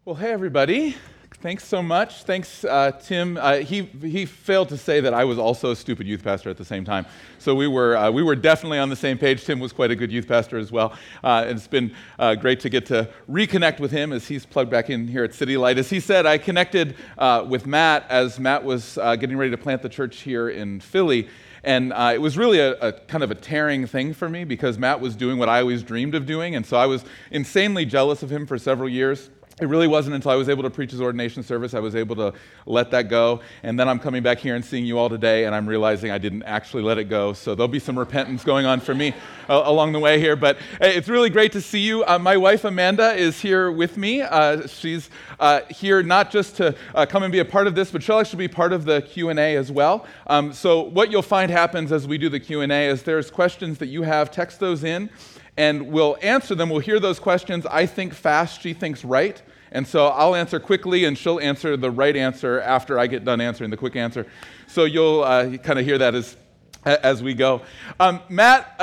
Well, hey everybody. Thanks so much. Thanks, Tim. He failed to say that I was also a stupid youth pastor at the same time. So we were definitely on the same page. Tim was quite a good youth pastor as well. It's been great to get to reconnect with him as he's plugged back in here at City Light. As he said, I connected with Matt as Matt was getting ready to plant the church here in Philly. And it was really a kind of a tearing thing for me because Matt was doing what I always dreamed of doing. And so I was insanely jealous of him for several years. It really wasn't until I was able to preach his ordination service I was able to let that go. And then I'm coming back here and seeing you all today, and I'm realizing I didn't actually let it go. So there'll be some repentance going on for me along the way here. But it's really great to see you. My wife, Amanda, is here with me. She's here not just to come and be a part of this, but she'll actually be part of the Q&A as well. So what you'll find happens as we do the Q&A is there's questions that you have, text those in, and we'll answer them. We'll hear those questions. I think fast, she thinks right. And so I'll answer quickly, and she'll answer the right answer after I get done answering the quick answer. So you'll kind of hear that as we go. Matt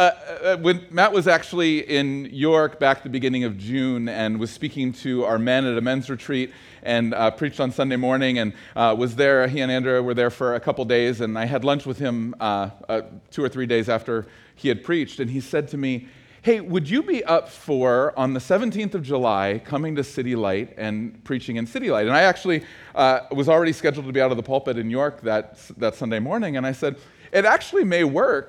was actually in York back at the beginning of June and was speaking to our men at a men's retreat and preached on Sunday morning and was there. He and Andrea were there for a couple days, and I had lunch with him 2 or 3 days after he had preached, and he said to me, "Hey, would you be up for, on the 17th of July, coming to City Light and preaching in City Light?" And I actually was already scheduled to be out of the pulpit in York that Sunday morning, and I said, "It actually may work.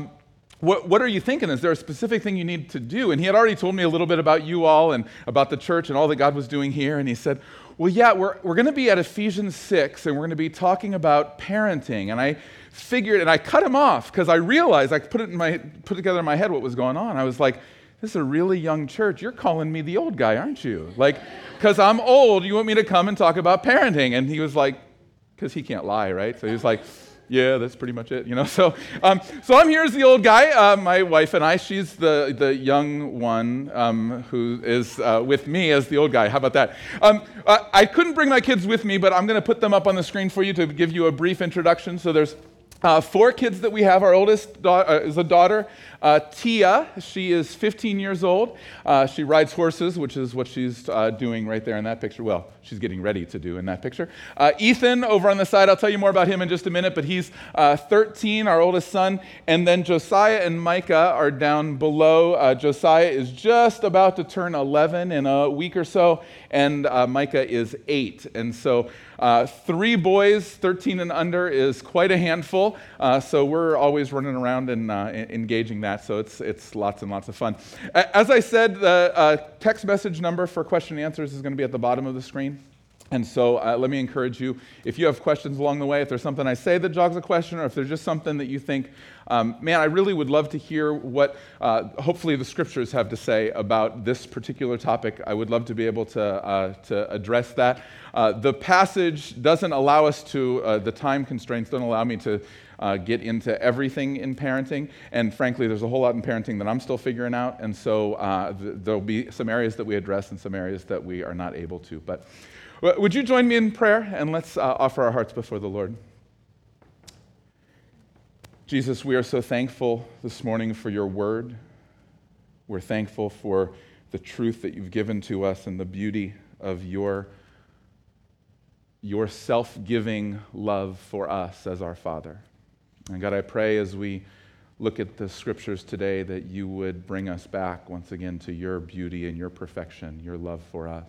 What are you thinking? Is there a specific thing you need to do?" And he had already told me a little bit about you all and about the church and all that God was doing here, and he said, "Well, yeah, we're going to be at Ephesians 6, and we're going to be talking about parenting." And I figured, and I cut him off because I realized I put together in my head what was going on. I was like, "This is a really young church. You're calling me the old guy, aren't you? Like, because I'm old, you want me to come and talk about parenting?" And he was like, because he can't lie, right? So he was like, "Yeah, that's pretty much it, you know." So I'm here as the old guy. My wife and I, she's the young one who is with me as the old guy. How about that? I couldn't bring my kids with me, but I'm going to put them up on the screen for you to give you a brief introduction. So there's 4 kids that we have. Our oldest is a daughter, Tia. She is 15 years old. She rides horses, which is what she's doing right there in that picture. Well, she's getting ready to do in that picture. Ethan, over on the side, I'll tell you more about him in just a minute, but he's 13, our oldest son. And then Josiah and Micah are down below. Josiah is just about to turn 11 in a week or so, and Micah is 8. And so 3 boys, 13 and under, is quite a handful. So we're always running around and engaging that. So it's lots and lots of fun. As I said, the text message number for question and answers is going to be at the bottom of the screen. And so let me encourage you, if you have questions along the way, if there's something I say that jogs a question, or if there's just something that you think, man, I really would love to hear what hopefully the scriptures have to say about this particular topic. I would love to be able to address that. The passage doesn't allow us to, the time constraints don't allow me to get into everything in parenting. And frankly, there's a whole lot in parenting that I'm still figuring out. And so there'll be some areas that we address and some areas that we are not able to. But would you join me in prayer, and let's offer our hearts before the Lord. Jesus, we are so thankful this morning for your word. We're thankful for the truth that you've given to us and the beauty of your self-giving love for us as our Father. And God, I pray as we look at the scriptures today that you would bring us back once again to your beauty and your perfection, your love for us.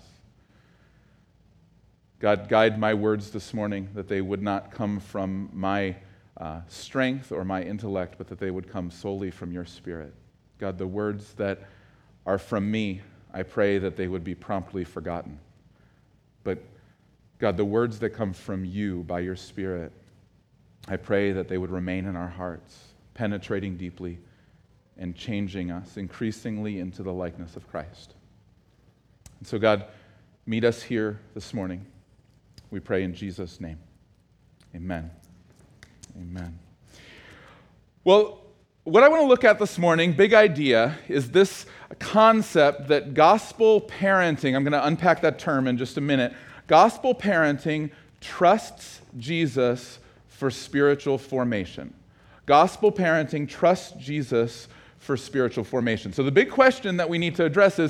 God, guide my words this morning, that they would not come from my strength or my intellect, but that they would come solely from your Spirit. God, the words that are from me, I pray that they would be promptly forgotten. But God, the words that come from you by your Spirit, I pray that they would remain in our hearts, penetrating deeply and changing us increasingly into the likeness of Christ. And so, God, meet us here this morning. We pray in Jesus' name. Amen. Amen. Well, what I want to look at this morning, big idea, is this concept that gospel parenting, I'm going to unpack that term in just a minute. Gospel parenting trusts Jesus for spiritual formation. Gospel parenting trusts Jesus for spiritual formation. So the big question that we need to address is,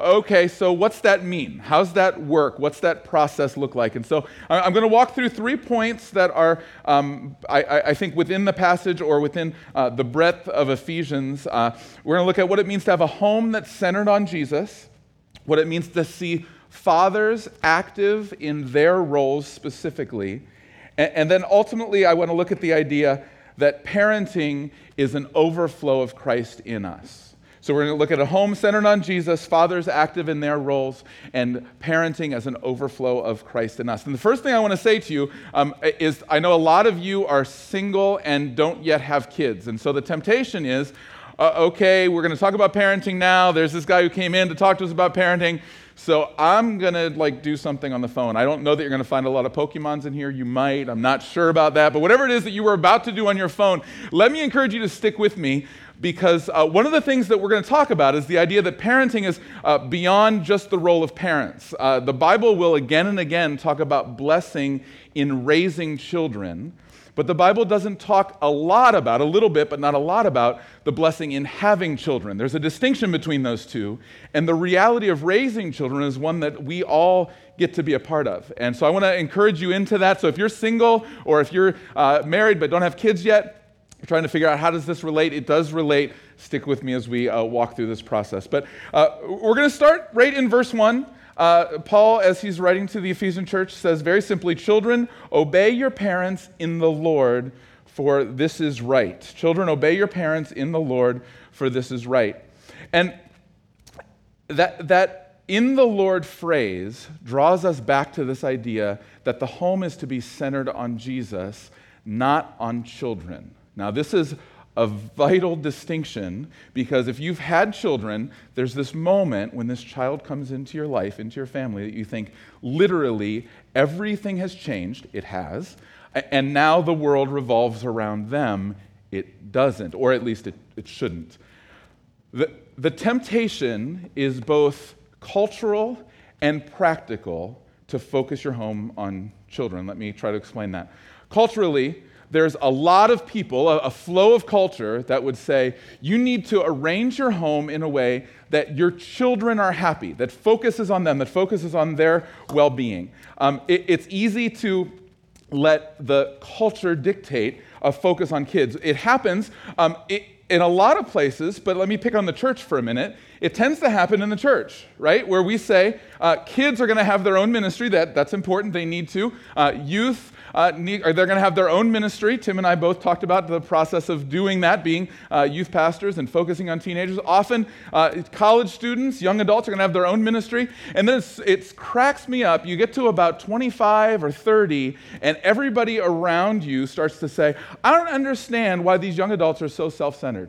okay, so what's that mean? How's that work? What's that process look like? And so I'm going to walk through 3 points that are, I think, within the passage or within the breadth of Ephesians. We're going to look at what it means to have a home that's centered on Jesus, what it means to see fathers active in their roles specifically, and then ultimately I want to look at the idea that parenting is an overflow of Christ in us. So we're going to look at a home centered on Jesus, fathers active in their roles, and parenting as an overflow of Christ in us. And the first thing I want to say to you is I know a lot of you are single and don't yet have kids. And so the temptation is, okay, we're going to talk about parenting now. There's this guy who came in to talk to us about parenting. So I'm going to do something on the phone. I don't know that you're going to find a lot of Pokemons in here. You might. I'm not sure about that. But whatever it is that you were about to do on your phone, let me encourage you to stick with me, because one of the things that we're going to talk about is the idea that parenting is beyond just the role of parents. The Bible will again and again talk about blessing in raising children, but the Bible doesn't talk a little bit, but not a lot about the blessing in having children. There's a distinction between those two, and the reality of raising children is one that we all get to be a part of. And so I want to encourage you into that. So if you're single or if you're married but don't have kids yet, you're trying to figure out how does this relate? It does relate. Stick with me as we walk through this process. But we're going to start right in verse 1. Paul, as he's writing to the Ephesian church, says very simply, "Children, obey your parents in the Lord, for this is right." Children, obey your parents in the Lord, for this is right. And that "in the Lord" phrase draws us back to this idea that the home is to be centered on Jesus, not on children. Now, this is a vital distinction, because if you've had children, there's this moment when this child comes into your life, into your family, that you think literally everything has changed. It has. And now the world revolves around them. It doesn't, or at least it shouldn't. The temptation is both cultural and practical to focus your home on children. Let me try to explain that. Culturally, there's a lot of people, a flow of culture that would say you need to arrange your home in a way that your children are happy, that focuses on them, that focuses on their well-being. It's easy to let the culture dictate a focus on kids. It happens in a lot of places, but let me pick on the church for a minute. It tends to happen in the church, right? Where we say kids are going to have their own ministry. That's important. They need to. Youth, they're going to have their own ministry. Tim and I both talked about the process of doing that, being youth pastors and focusing on teenagers. Often, college students, young adults are going to have their own ministry. And then it cracks me up. You get to about 25 or 30, and everybody around you starts to say, "I don't understand why these young adults are so self-centered."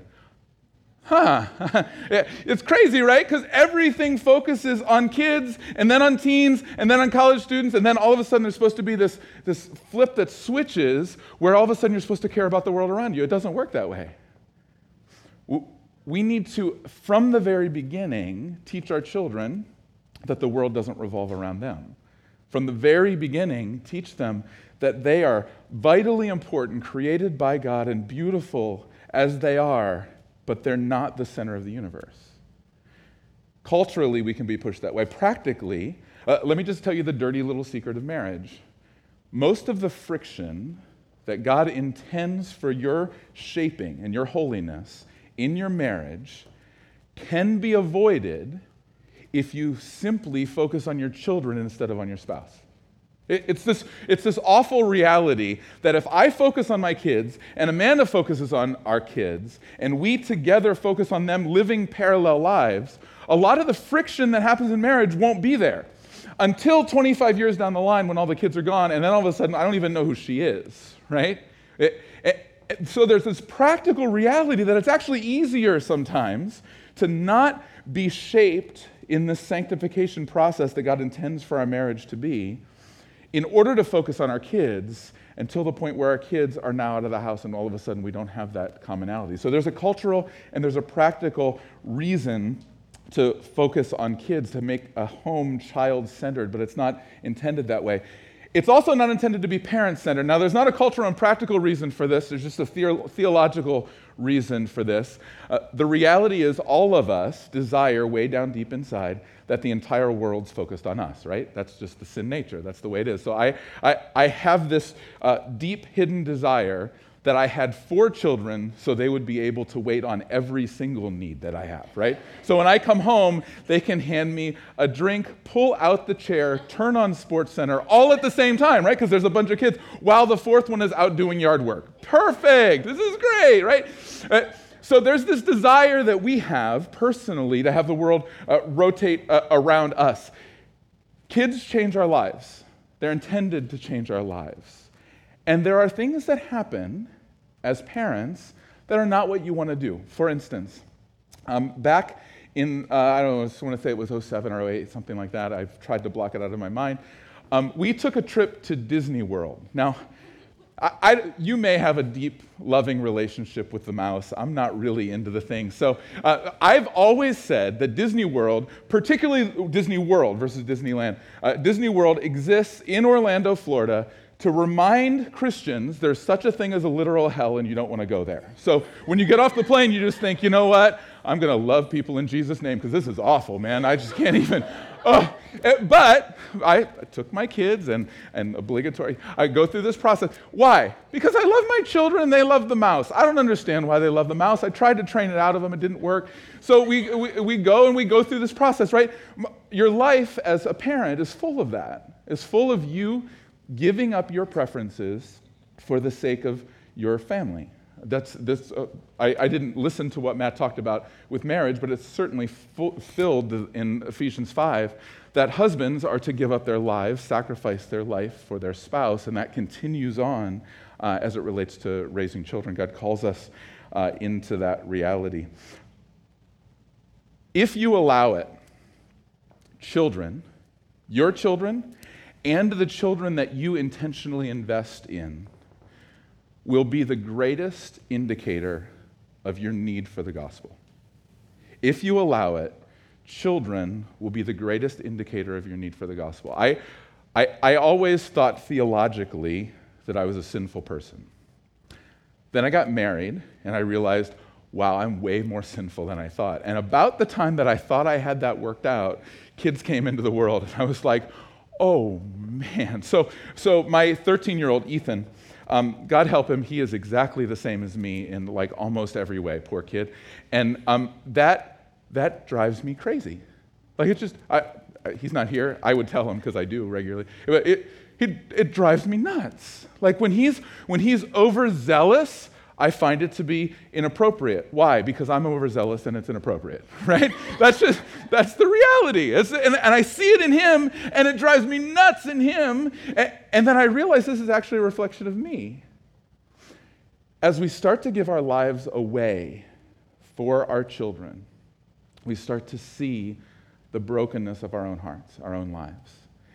It's crazy, right? Because everything focuses on kids, and then on teens, and then on college students, and then all of a sudden there's supposed to be this flip that switches where all of a sudden you're supposed to care about the world around you. It doesn't work that way. We need to, from the very beginning, teach our children that the world doesn't revolve around them. From the very beginning, teach them that they are vitally important, created by God, and beautiful as they are, but they're not the center of the universe. Culturally, we can be pushed that way. Practically, let me just tell you the dirty little secret of marriage. Most of the friction that God intends for your shaping and your holiness in your marriage can be avoided if you simply focus on your children instead of on your spouse. It's this awful reality that if I focus on my kids and Amanda focuses on our kids and we together focus on them living parallel lives, a lot of the friction that happens in marriage won't be there until 25 years down the line when all the kids are gone, and then all of a sudden I don't even know who she is, right? So there's this practical reality that it's actually easier sometimes to not be shaped in the sanctification process that God intends for our marriage to be, in order to focus on our kids until the point where our kids are now out of the house and all of a sudden we don't have that commonality. So there's a cultural and there's a practical reason to focus on kids, to make a home child-centered, but it's not intended that way. It's also not intended to be parent-centered. Now, there's not a cultural and practical reason for this. There's just a theological reason for this. The reality is all of us desire way down deep inside that the entire world's focused on us, right? That's just the sin nature. That's the way it is. So I have this deep hidden desire that I had 4 children so they would be able to wait on every single need that I have, right? So when I come home, they can hand me a drink, pull out the chair, turn on SportsCenter, all at the same time, right? Because there's a bunch of kids, while the 4th one is out doing yard work. Perfect! This is great, right? So there's this desire that we have personally to have the world rotate around us. Kids change our lives. They're intended to change our lives. And there are things that happen as parents that are not what you want to do. For instance, back in, I don't know, I just want to say it was 07 or 08, something like that. I've tried to block it out of my mind. We took a trip to Disney World. Now, you may have a deep, loving relationship with the mouse. I'm not really into the thing. So I've always said that Disney World, particularly Disney World versus Disneyland, Disney World exists in Orlando, Florida, to remind Christians there's such a thing as a literal hell and you don't want to go there. So when you get off the plane, you just think, you know what? I'm going to love people in Jesus' name because this is awful, man. I just can't even. But I took my kids and obligatory. I go through this process. Why? Because I love my children and they love the mouse. I don't understand why they love the mouse. I tried to train it out of them. It didn't work. So we go through this process, right? Your life as a parent is full of that. It's full of you giving up your preferences for the sake of your family. I didn't listen to what Matt talked about with marriage, but it's certainly filled in Ephesians 5 that husbands are to give up their lives, sacrifice their life for their spouse, and that continues on as it relates to raising children. God calls us into that reality. If you allow it, children, your children, and the children that you intentionally invest in will be the greatest indicator of your need for the gospel. If you allow it, children will be the greatest indicator of your need for the gospel. I always thought theologically that I was a sinful person. Then I got married, and I realized, wow, I'm way more sinful than I thought. And about the time that I thought I had that worked out, kids came into the world, and I was like, oh, man. So my 13-year-old Ethan, God help him, he is exactly the same as me in like almost every way, poor kid. And that drives me crazy. Like it's just, he's not here. I would tell him because I do regularly. But it drives me nuts. Like when he's overzealous, I find it to be inappropriate. Why? Because I'm overzealous and it's inappropriate, right? That's the reality. And I see it in him, and it drives me nuts in him. And then I realize this is actually a reflection of me. As we start to give our lives away for our children, we start to see the brokenness of our own hearts, our own lives.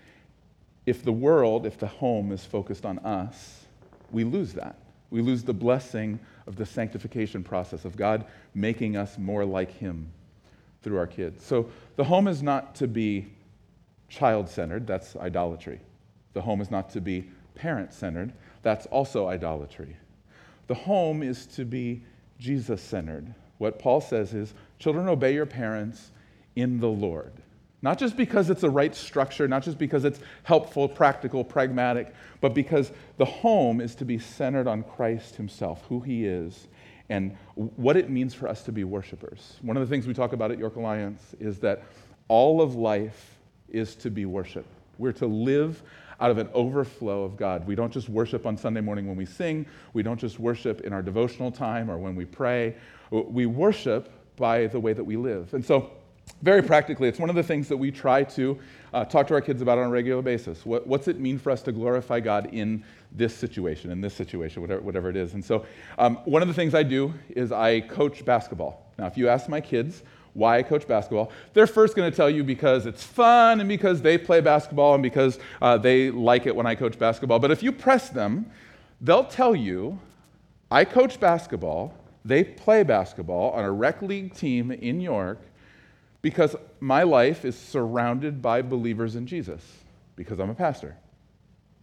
If the home is focused on us, we lose that. We lose the blessing of the sanctification process of God making us more like Him through our kids. So the home is not to be child-centered. That's idolatry. The home is not to be parent-centered. That's also idolatry. The home is to be Jesus-centered. What Paul says is, children, obey your parents in the Lord. Not just because it's the right structure, not just because it's helpful, practical, pragmatic, but because the home is to be centered on Christ Himself, who He is, and what it means for us to be worshipers. One of the things we talk about at York Alliance is that all of life is to be worship. We're to live out of an overflow of God. We don't just worship on Sunday morning when we sing. We don't just worship in our devotional time or when we pray. We worship by the way that we live. And so, very practically, it's one of the things that we try to talk to our kids about on a regular basis. What's it mean for us to glorify God in this situation, whatever it is? And so one of the things I do is I coach basketball. Now, if you ask my kids why I coach basketball, they're first going to tell you because it's fun and because they play basketball and because they like it when I coach basketball. But if you press them, they'll tell you, I coach basketball, they play basketball on a rec league team in York, because my life is surrounded by believers in Jesus, because I'm a pastor.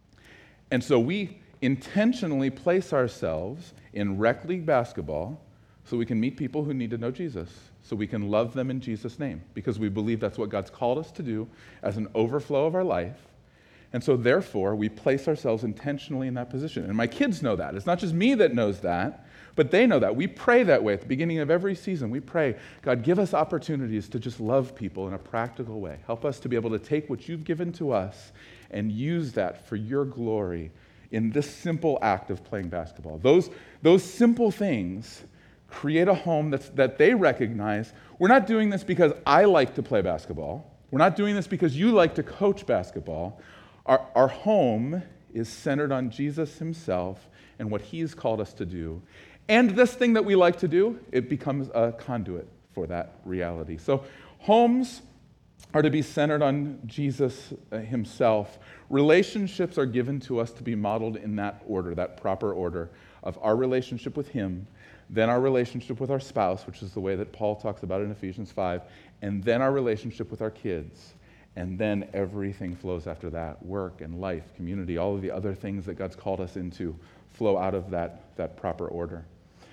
And so we intentionally place ourselves in rec league basketball so we can meet people who need to know Jesus, so we can love them in Jesus' name, because we believe that's what God's called us to do as an overflow of our life. And so therefore, we place ourselves intentionally in that position. And my kids know that. It's not just me that knows that, but they know that. We pray that way at the beginning of every season. We pray, God, give us opportunities to just love people in a practical way. Help us to be able to take what you've given to us and use that for your glory in this simple act of playing basketball. Those simple things create a home that they recognize. We're not doing this because I like to play basketball. We're not doing this because you like to coach basketball. Our home is centered on Jesus himself and what he's called us to do. And this thing that we like to do, it becomes a conduit for that reality. So homes are to be centered on Jesus himself. Relationships are given to us to be modeled in that order, that proper order of our relationship with him, then our relationship with our spouse, which is the way that Paul talks about in Ephesians 5, and then our relationship with our kids. And then everything flows after that. Work and life, community, all of the other things that God's called us into flow out of that proper order.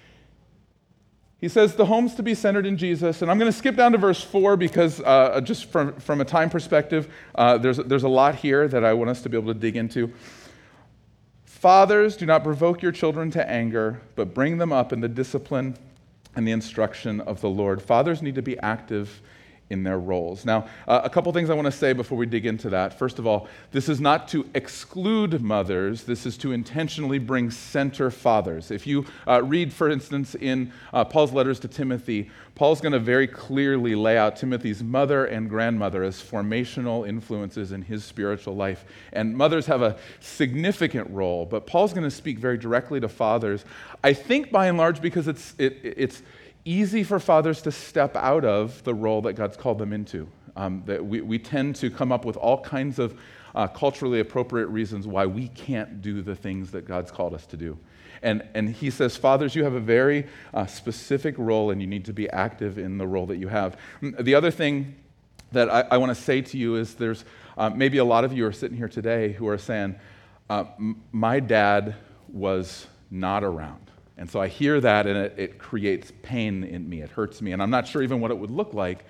He says the home's to be centered in Jesus. And I'm going to skip down to verse 4 because just from a time perspective, there's a lot here that I want us to be able to dig into. Fathers, do not provoke your children to anger, but bring them up in the discipline and the instruction of the Lord. Fathers need to be active in their roles. Now, a couple things I want to say before we dig into that. First of all, this is not to exclude mothers. This is to intentionally bring center fathers. If you read, for instance, in Paul's letters to Timothy, Paul's going to very clearly lay out Timothy's mother and grandmother as formational influences in his spiritual life. And mothers have a significant role, but Paul's going to speak very directly to fathers. I think by and large because it's easy for fathers to step out of the role that God's called them into. That we tend to come up with all kinds of culturally appropriate reasons why we can't do the things that God's called us to do. And he says, fathers, you have a very specific role and you need to be active in the role that you have. The other thing that I want to say to you is there's maybe a lot of you are sitting here today who are saying, my dad was not around. And so I hear that, and it creates pain in me. It hurts me. And I'm not sure even what it would look like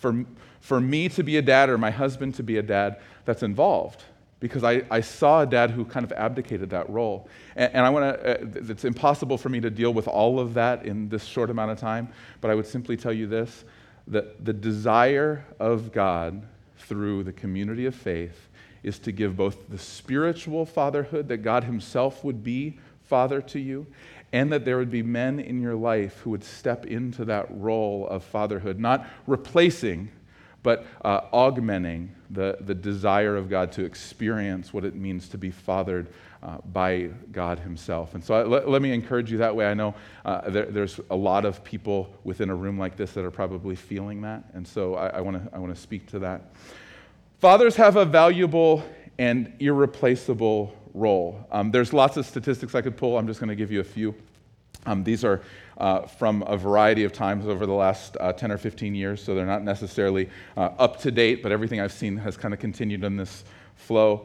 for me to be a dad or my husband to be a dad that's involved. Because I saw a dad who kind of abdicated that role. And I want to, it's impossible for me to deal with all of that in this short amount of time, but I would simply tell you this, that the desire of God through the community of faith is to give both the spiritual fatherhood, that God himself would be father to you, and that there would be men in your life who would step into that role of fatherhood, not replacing, but augmenting the desire of God to experience what it means to be fathered by God himself. And so let me encourage you that way. I know there's a lot of people within a room like this that are probably feeling that, and so I want to speak to that. Fathers have a valuable and irreplaceable role. There's lots of statistics I could pull. I'm just going to give you a few. These are from a variety of times over the last 10 or 15 years, so they're not necessarily up to date, but everything I've seen has kind of continued in this flow.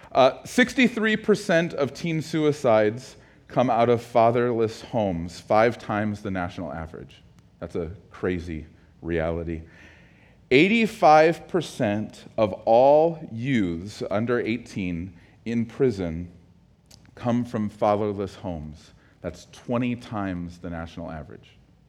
63% of teen suicides come out of fatherless homes, 5 times the national average. That's a crazy reality. 85% of all youths under 18 in prison come from fatherless homes. That's 20 times the national average.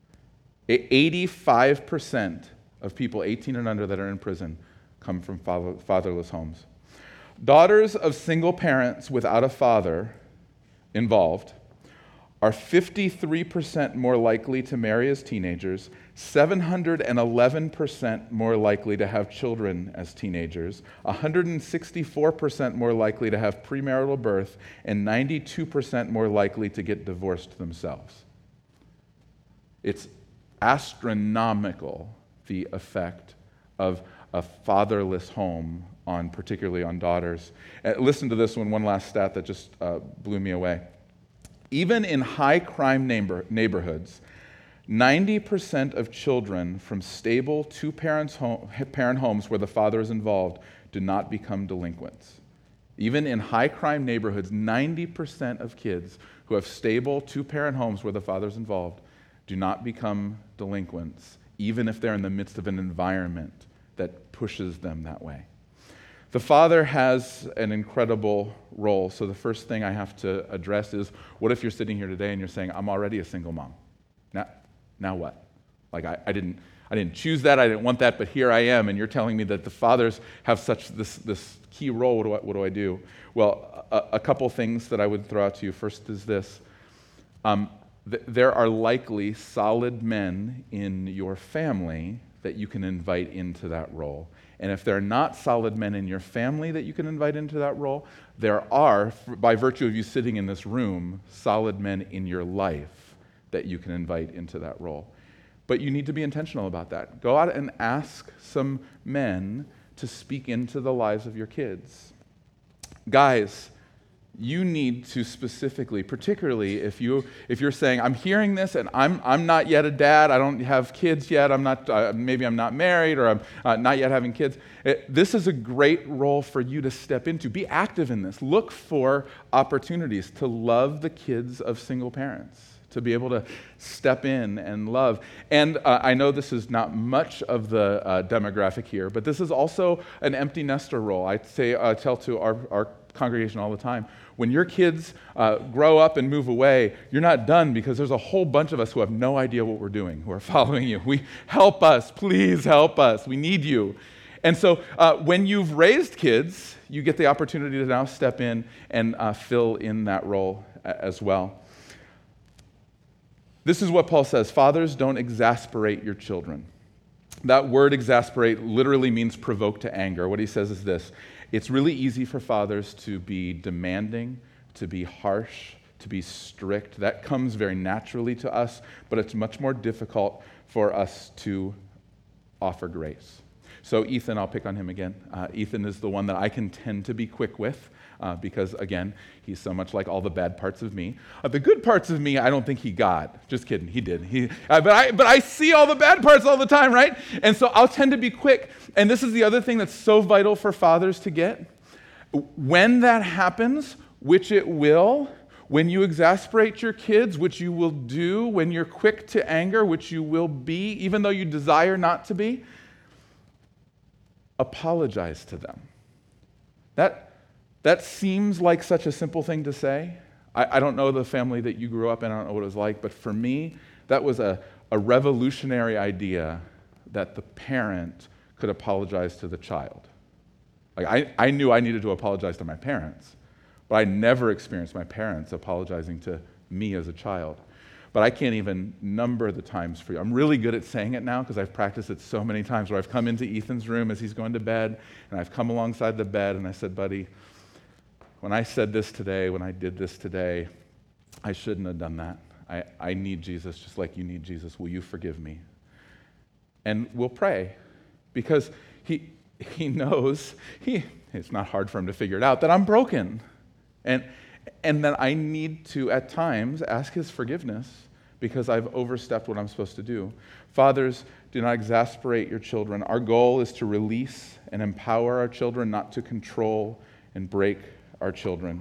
85% of people 18 and under that are in prison come from fatherless homes. Daughters of single parents without a father involved are 53% more likely to marry as teenagers, 711% more likely to have children as teenagers, 164% more likely to have premarital birth, and 92% more likely to get divorced themselves. It's astronomical, the effect of a fatherless home particularly on daughters. Listen to this one last stat that just blew me away. Even in high-crime neighborhoods, 90% of children from stable two-parent homes where the father is involved do not become delinquents. Even in high-crime neighborhoods, 90% of kids who have stable two-parent homes where the father is involved Do not become delinquents, even if they're in the midst of an environment that pushes them that way. The father has an incredible role. So the first thing I have to address is, what if you're sitting here today and you're saying, I'm already a single mom? Now what? Like I didn't choose that, I didn't want that, but here I am, and you're telling me that the fathers have such this key role. What do I do? Well, a couple things that I would throw out to you. First is this. There are likely solid men in your family that you can invite into that role. And if there are not solid men in your family that you can invite into that role, there are, by virtue of you sitting in this room, solid men in your life that you can invite into that role. But you need to be intentional about that. Go out and ask some men to speak into the lives of your kids. Guys, you need to specifically, particularly if you're saying, I'm hearing this and I'm not yet a dad, I don't have kids yet, maybe I'm not married, or I'm not yet having kids. This is a great role for you to step into. Be active in this. Look for opportunities to love the kids of single parents, to be able to step in and love. And I know this is not much of the demographic here, but this is also an empty nester role. I tell to our congregation all the time, when your kids grow up and move away, you're not done, because there's a whole bunch of us who have no idea what we're doing, who are following you. Help us, please help us. We need you. And so when you've raised kids, you get the opportunity to now step in and fill in that role as well. This is what Paul says: fathers, don't exasperate your children. That word exasperate literally means provoke to anger. What he says is this: it's really easy for fathers to be demanding, to be harsh, to be strict. That comes very naturally to us, but it's much more difficult for us to offer grace. So Ethan, I'll pick on him again. Ethan is the one that I can tend to be quick with because, again, he's so much like all the bad parts of me. The good parts of me, I don't think he got. Just kidding, he did. But I see all the bad parts all the time, right? And so I'll tend to be quick. And this is the other thing that's so vital for fathers to get. When that happens, which it will, when you exasperate your kids, which you will do, when you're quick to anger, which you will be, even though you desire not to be, apologize to them. That seems like such a simple thing to say. I don't know the family that you grew up in, I don't know what it was like, but for me, that was a revolutionary idea that the parent could apologize to the child. Like I knew I needed to apologize to my parents, but I never experienced my parents apologizing to me as a child. But I can't even number the times for you. I'm really good at saying it now because I've practiced it so many times, where I've come into Ethan's room as he's going to bed, and I've come alongside the bed and I said, buddy, when I said this today, when I did this today, I shouldn't have done that. I need Jesus just like you need Jesus. Will you forgive me? And we'll pray, because he knows, it's not hard for him to figure it out, that I'm broken. And that I need to, at times, ask his forgiveness because I've overstepped what I'm supposed to do. Fathers, do not exasperate your children. Our goal is to release and empower our children, not to control and break our children.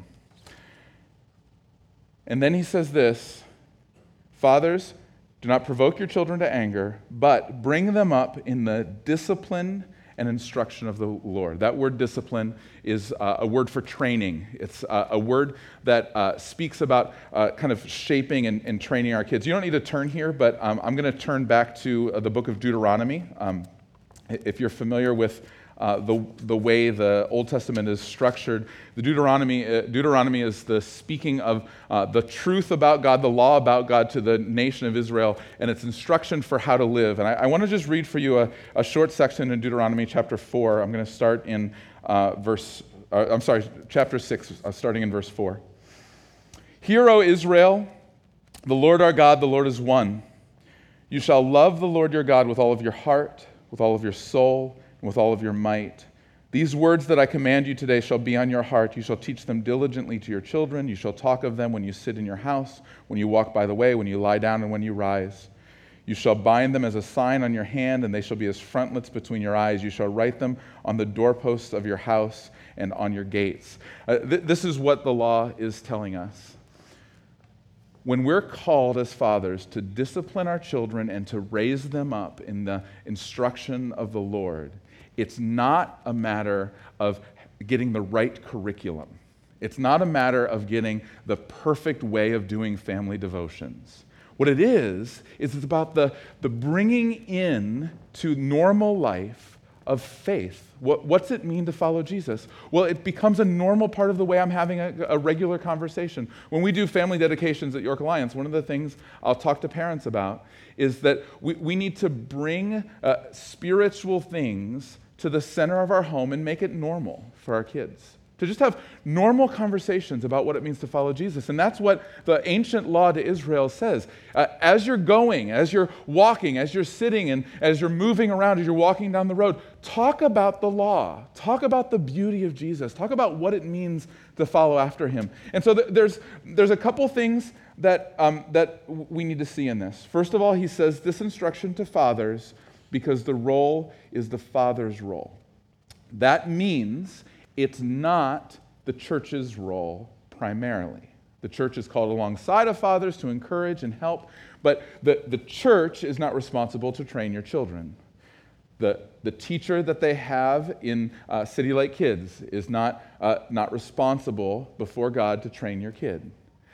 And then he says this: fathers, do not provoke your children to anger, but bring them up in the discipline and instruction of the Lord. That word discipline is a word for training. It's a word that speaks about kind of shaping and training our kids. You don't need to turn here, but I'm going to turn back to the book of Deuteronomy. If you're familiar with the way the Old Testament is structured, the Deuteronomy is the speaking of the truth about God, the law about God to the nation of Israel, and its instruction for how to live. And I want to just read for you a short section in Deuteronomy chapter 4. I'm going to start in chapter 6, starting in verse 4. Hear, O Israel, the Lord our God, the Lord is one. You shall love the Lord your God with all of your heart, with all of your soul, and with all of your might. These words that I command you today shall be on your heart. You shall teach them diligently to your children. You shall talk of them when you sit in your house, when you walk by the way, when you lie down, and when you rise. You shall bind them as a sign on your hand, and they shall be as frontlets between your eyes. You shall write them on the doorposts of your house and on your gates. This is what the law is telling us. when we're called as fathers to discipline our children and to raise them up in the instruction of the Lord, it's not a matter of getting the right curriculum. It's not a matter of getting the perfect way of doing family devotions. What it is it's about the bringing in to normal life of faith. What's it mean to follow Jesus? Well, it becomes a normal part of the way I'm having a regular conversation. When we do family dedications at York Alliance, one of the things I'll talk to parents about is that we need to bring spiritual things to the center of our home and make it normal for our kids. To just have normal conversations about what it means to follow Jesus. And that's what the ancient law to Israel says. As you're going, as you're walking, as you're sitting, and as you're moving around, as you're walking down the road, talk about the law. Talk about the beauty of Jesus. Talk about what it means to follow after him. And so there's a couple things that we need to see in this. First of all, he says this instruction to fathers because the role is the father's role. That means it's not the church's role primarily. The church is called alongside of fathers to encourage and help, but the church is not responsible to train your children. The teacher that they have in City Lake Kids is not responsible before God to train your kid.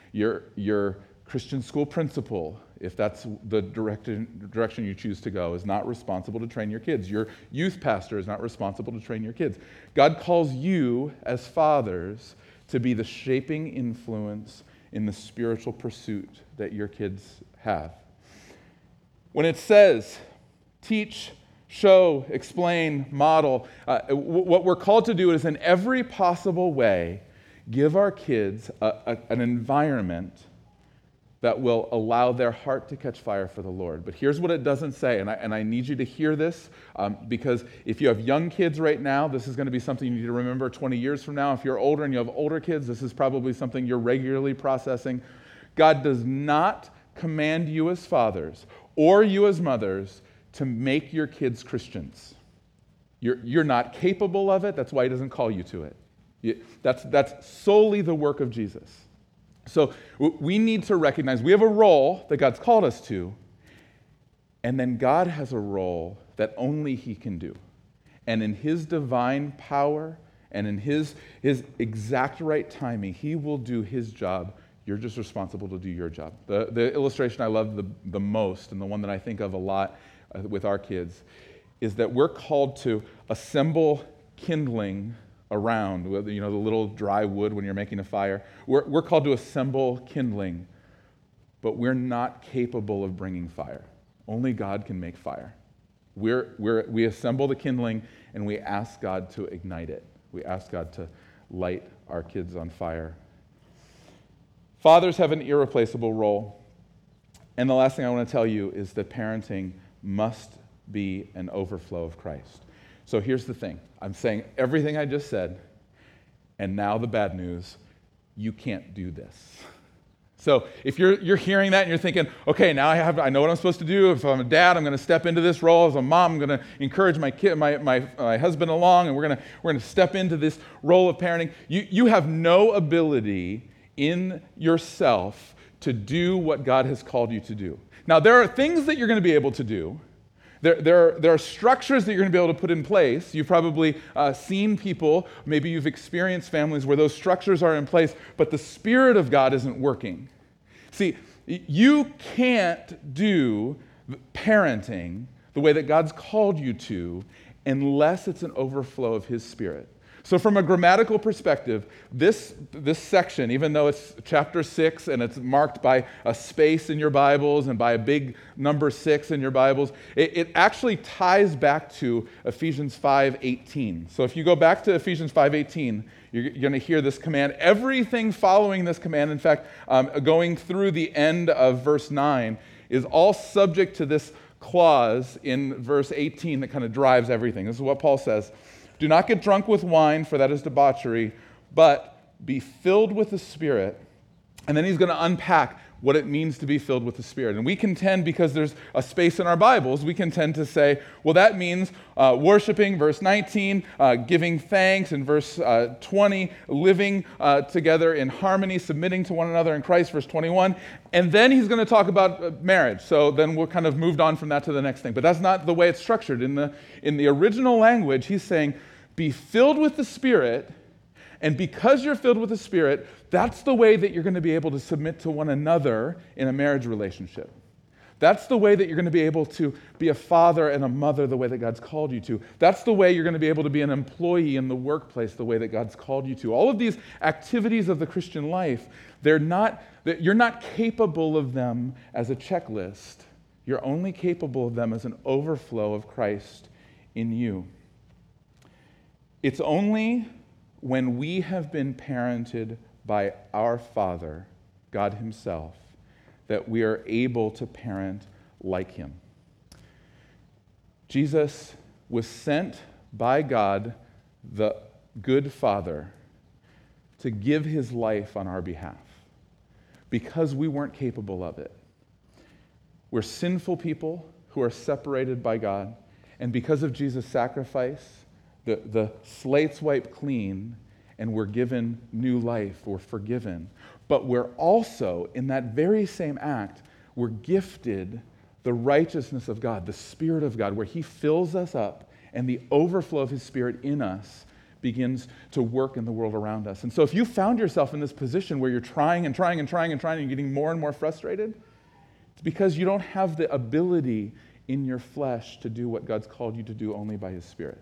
Your Christian school principal, if that's the direction you choose to go, is not responsible to train your kids. Your youth pastor is not responsible to train your kids. God calls you as fathers to be the shaping influence in the spiritual pursuit that your kids have. When it says, teach, show, explain, model, what we're called to do is in every possible way give our kids an environment that will allow their heart to catch fire for the Lord. But here's what it doesn't say, and I need you to hear this, because if you have young kids right now, this is going to be something you need to remember 20 years from now. If you're older and you have older kids, this is probably something you're regularly processing. God does not command you as fathers or you as mothers to make your kids Christians. You're not capable of it. That's why he doesn't call you to it. That's solely the work of Jesus. So we need to recognize we have a role that God's called us to, and then God has a role that only he can do. And in his divine power and in his exact right timing, he will do his job. You're just responsible to do your job. The illustration I love the most, and the one that I think of a lot with our kids, is that we're called to assemble kindling around, the little dry wood when you're making a fire. We're called to assemble kindling, but we're not capable of bringing fire. Only God can make fire. We assemble the kindling and we ask God to ignite it. We ask God to light our kids on fire. Fathers have an irreplaceable role. And the last thing I want to tell you is that parenting must be an overflow of Christ. So here's the thing. I'm saying everything I just said, and now the bad news, you can't do this. So if you're hearing that and you're thinking, okay, now I know what I'm supposed to do. If I'm a dad, I'm going to step into this role. As a mom, I'm going to encourage my kid, my husband along, and we're going to step into this role of parenting. You have no ability in yourself to do what God has called you to do. Now, there are things that you're going to be able to do. There are structures that you're going to be able to put in place. You've probably seen people, maybe you've experienced families where those structures are in place, but the Spirit of God isn't working. See, you can't do parenting the way that God's called you to unless it's an overflow of His Spirit. So from a grammatical perspective, this section, even though it's chapter 6 and it's marked by a space in your Bibles and by a big number 6 in your Bibles, it actually ties back to Ephesians 5:18. So if you go back to Ephesians 5:18, you're going to hear this command. Everything following this command, in fact, going through the end of verse 9, is all subject to this clause in verse 18 that kind of drives everything. This is what Paul says. Do not get drunk with wine, for that is debauchery, but be filled with the Spirit, And then he's going to unpack what it means to be filled with the Spirit. And we can tend, because there's a space in our Bibles, we can tend to say, well, that means worshiping, verse 19, giving thanks in verse 20, living together in harmony, submitting to one another in Christ, verse 21. And then he's going to talk about marriage. So then we're kind of moved on from that to the next thing. But that's not the way it's structured. In the original language, he's saying, be filled with the Spirit. And because you're filled with the Spirit, that's the way that you're going to be able to submit to one another in a marriage relationship. That's the way that you're going to be able to be a father and a mother the way that God's called you to. That's the way you're going to be able to be an employee in the workplace the way that God's called you to. All of these activities of the Christian life, you're not capable of them as a checklist. You're only capable of them as an overflow of Christ in you. It's only when we have been parented by our Father, God Himself, that we are able to parent like Him. Jesus was sent by God, the good Father, to give His life on our behalf because we weren't capable of it. We're sinful people who are separated by God, and because of Jesus' sacrifice, the slate's wiped clean, and we're given new life, we're forgiven. But we're also, in that very same act, we're gifted the righteousness of God, the Spirit of God, where He fills us up, and the overflow of His Spirit in us begins to work in the world around us. And so if you found yourself in this position where you're trying and trying and trying and trying and getting more and more frustrated, it's because you don't have the ability in your flesh to do what God's called you to do only by His Spirit.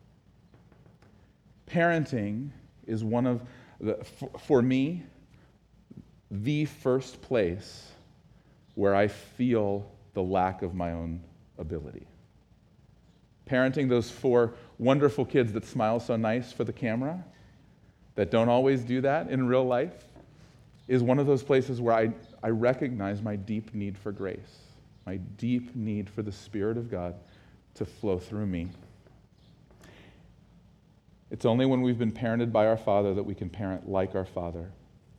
Parenting is one of, for me, the first place where I feel the lack of my own ability. Parenting those 4 wonderful kids that smile so nice for the camera, that don't always do that in real life, is one of those places where I recognize my deep need for grace, my deep need for the Spirit of God to flow through me. It's only when we've been parented by our Father that we can parent like our Father.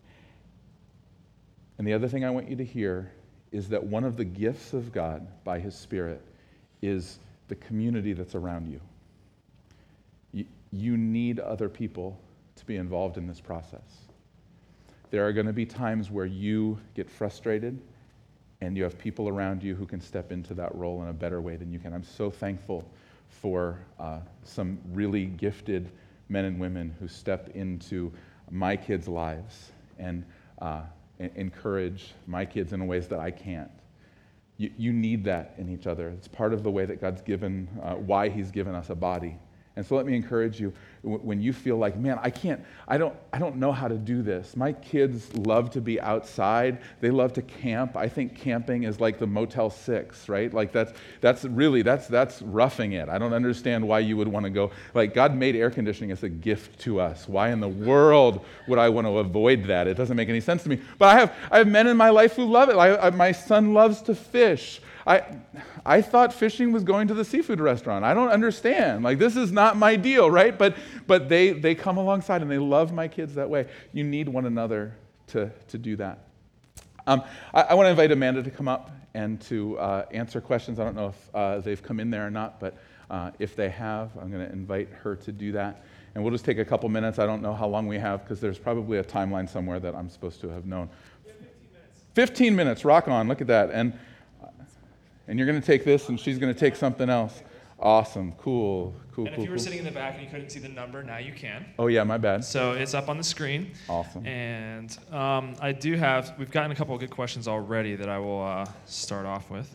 And the other thing I want you to hear is that one of the gifts of God by His Spirit is the community that's around you. You need other people to be involved in this process. There are going to be times where you get frustrated and you have people around you who can step into that role in a better way than you can. I'm so thankful for some really gifted men and women who step into my kids' lives and encourage my kids in ways that I can't. You need that in each other. It's part of the way that God's given, why He's given us a body. And so let me encourage you, when you feel like, man, I don't know how to do this. My kids love to be outside. They love to camp. I think camping is like the Motel 6, right? Like that's roughing it. I don't understand why you would want to go. Like, God made air conditioning as a gift to us. Why in the world would I want to avoid that? It doesn't make any sense to me. But I have men in my life who love it. My son loves to fish. I thought fishing was going to the seafood restaurant. I don't understand. Like, this is not my deal, right? But they come alongside and they love my kids that way. You need one another to do that. I want to invite Amanda to come up and to answer questions. I don't know if they've come in there or not, but if they have, I'm going to invite her to do that. And we'll just take a couple minutes. I don't know how long we have because there's probably a timeline somewhere that I'm supposed to have known. We have 15 minutes. 15 minutes, rock on, look at that. And you're going to take this, and she's going to take something else. Awesome, cool. And if you were sitting in the back and you couldn't see the number, now you can. Oh yeah, my bad. So it's up on the screen. Awesome. And we've gotten a couple of good questions already that I will start off with.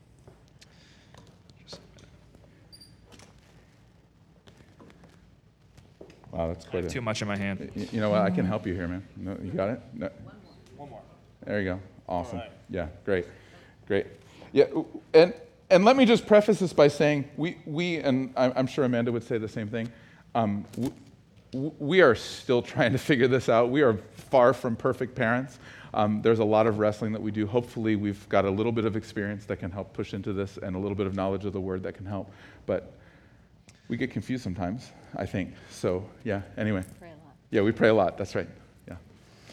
Wow, that's quite too much in my hand. You know what? I can help you here, man. No, you got it? No. One more. There you go. Awesome. Right. Yeah, great. Yeah, and let me just preface this by saying we and I'm sure Amanda would say the same thing. We are still trying to figure this out. We are far from perfect parents. There's a lot of wrestling that we do. Hopefully, we've got a little bit of experience that can help push into this, and a little bit of knowledge of the Word that can help. But we get confused sometimes, I think. So yeah. Anyway. Pray a lot. Yeah, we pray a lot. That's right. Yeah.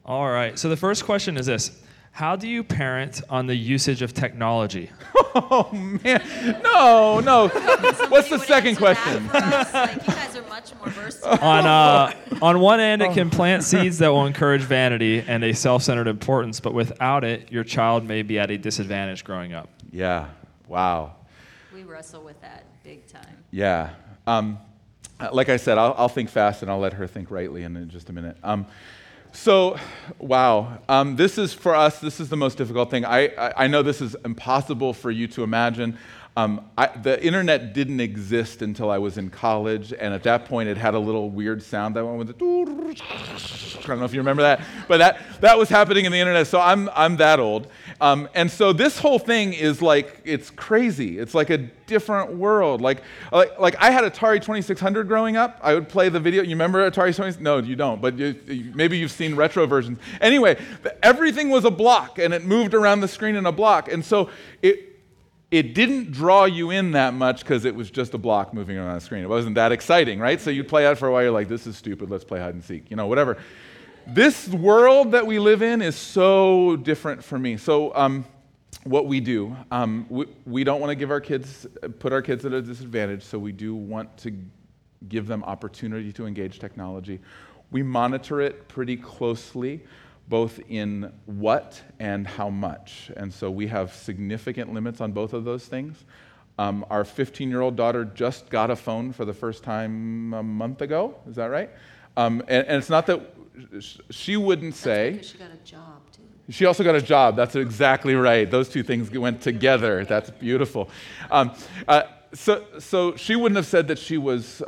All right. So the first question is this. How do you parent on the usage of technology? Oh, man. No. What's the second question? Like, you guys are much more versatile. On one end, it can plant seeds that will encourage vanity and a self-centered importance, but without it, your child may be at a disadvantage growing up. Yeah. Wow. We wrestle with that big time. Yeah. Like I said, I'll think fast and I'll let her think rightly in just a minute. So, wow. This is, for us, this is the most difficult thing. I know this is impossible for you to imagine. The internet didn't exist until I was in college, and at that point it had a little weird sound that went with the I don't know if you remember that, but that was happening in the internet, so I'm that old. And so this whole thing is like, it's crazy. It's like a different world. Like I had Atari 2600 growing up. I would play the video. You remember Atari 2600? No, you don't, but maybe you've seen retro versions. Anyway, everything was a block, and it moved around the screen in a block. And so it didn't draw you in that much because it was just a block moving around the screen. It wasn't that exciting, right? So you'd play that for a while. You're like, this is stupid. Let's play hide and seek, whatever. This world that we live in is so different for me. So what we do, we don't want to put our kids at a disadvantage, so we do want to give them opportunity to engage technology. We monitor it pretty closely, both in what and how much. And so we have significant limits on both of those things. Our 15-year-old daughter just got a phone for the first time a month ago. Is that right? And it's not that she wouldn't say. That's because she got a job, too. She also got a job. That's exactly right. Those two things went together. That's beautiful. So she wouldn't have said that she was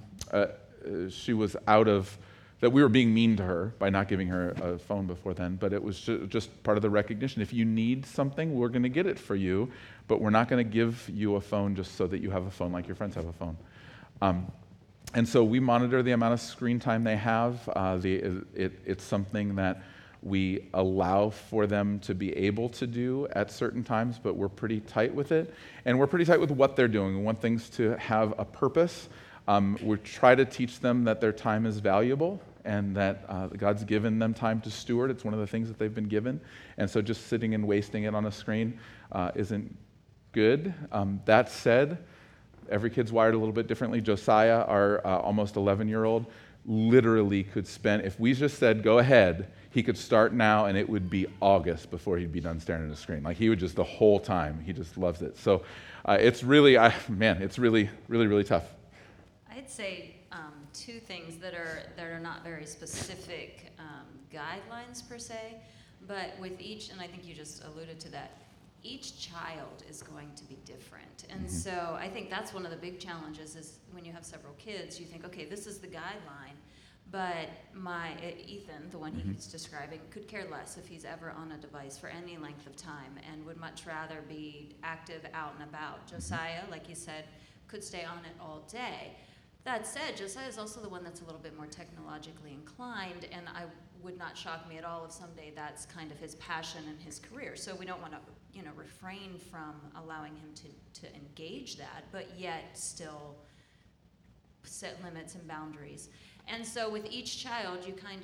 out of, that we were being mean to her by not giving her a phone before then, but it was just part of the recognition. If you need something, we're going to get it for you, but we're not going to give you a phone just so that you have a phone like your friends have a phone. And so we monitor the amount of screen time they have. It's something that we allow for them to be able to do at certain times, but we're pretty tight with it. And we're pretty tight with what they're doing. We want things to have a purpose. We try to teach them that their time is valuable and that God's given them time to steward. It's one of the things that they've been given. And so just sitting and wasting it on a screen isn't good. That said, every kid's wired a little bit differently. Josiah, our almost 11-year-old, literally could spend, if we just said, go ahead, he could start now and it would be August before he'd be done staring at a screen. Like he would just the whole time. He just loves it. So it's really, it's really, really, really tough. I'd say two things that are not very specific guidelines per se, but with each, and I think you just alluded to that, each child is going to be different. And so I think that's one of the big challenges is when you have several kids, you think, okay, this is the guideline, but Ethan, the one he's describing, could care less if he's ever on a device for any length of time and would much rather be active out and about. Josiah, like you said, could stay on it all day. That said, Josiah is also the one that's a little bit more technologically inclined, and I would not shock me at all if someday that's kind of his passion and his career. So we don't want to, refrain from allowing him to engage that, but yet still set limits and boundaries. And so with each child, you kind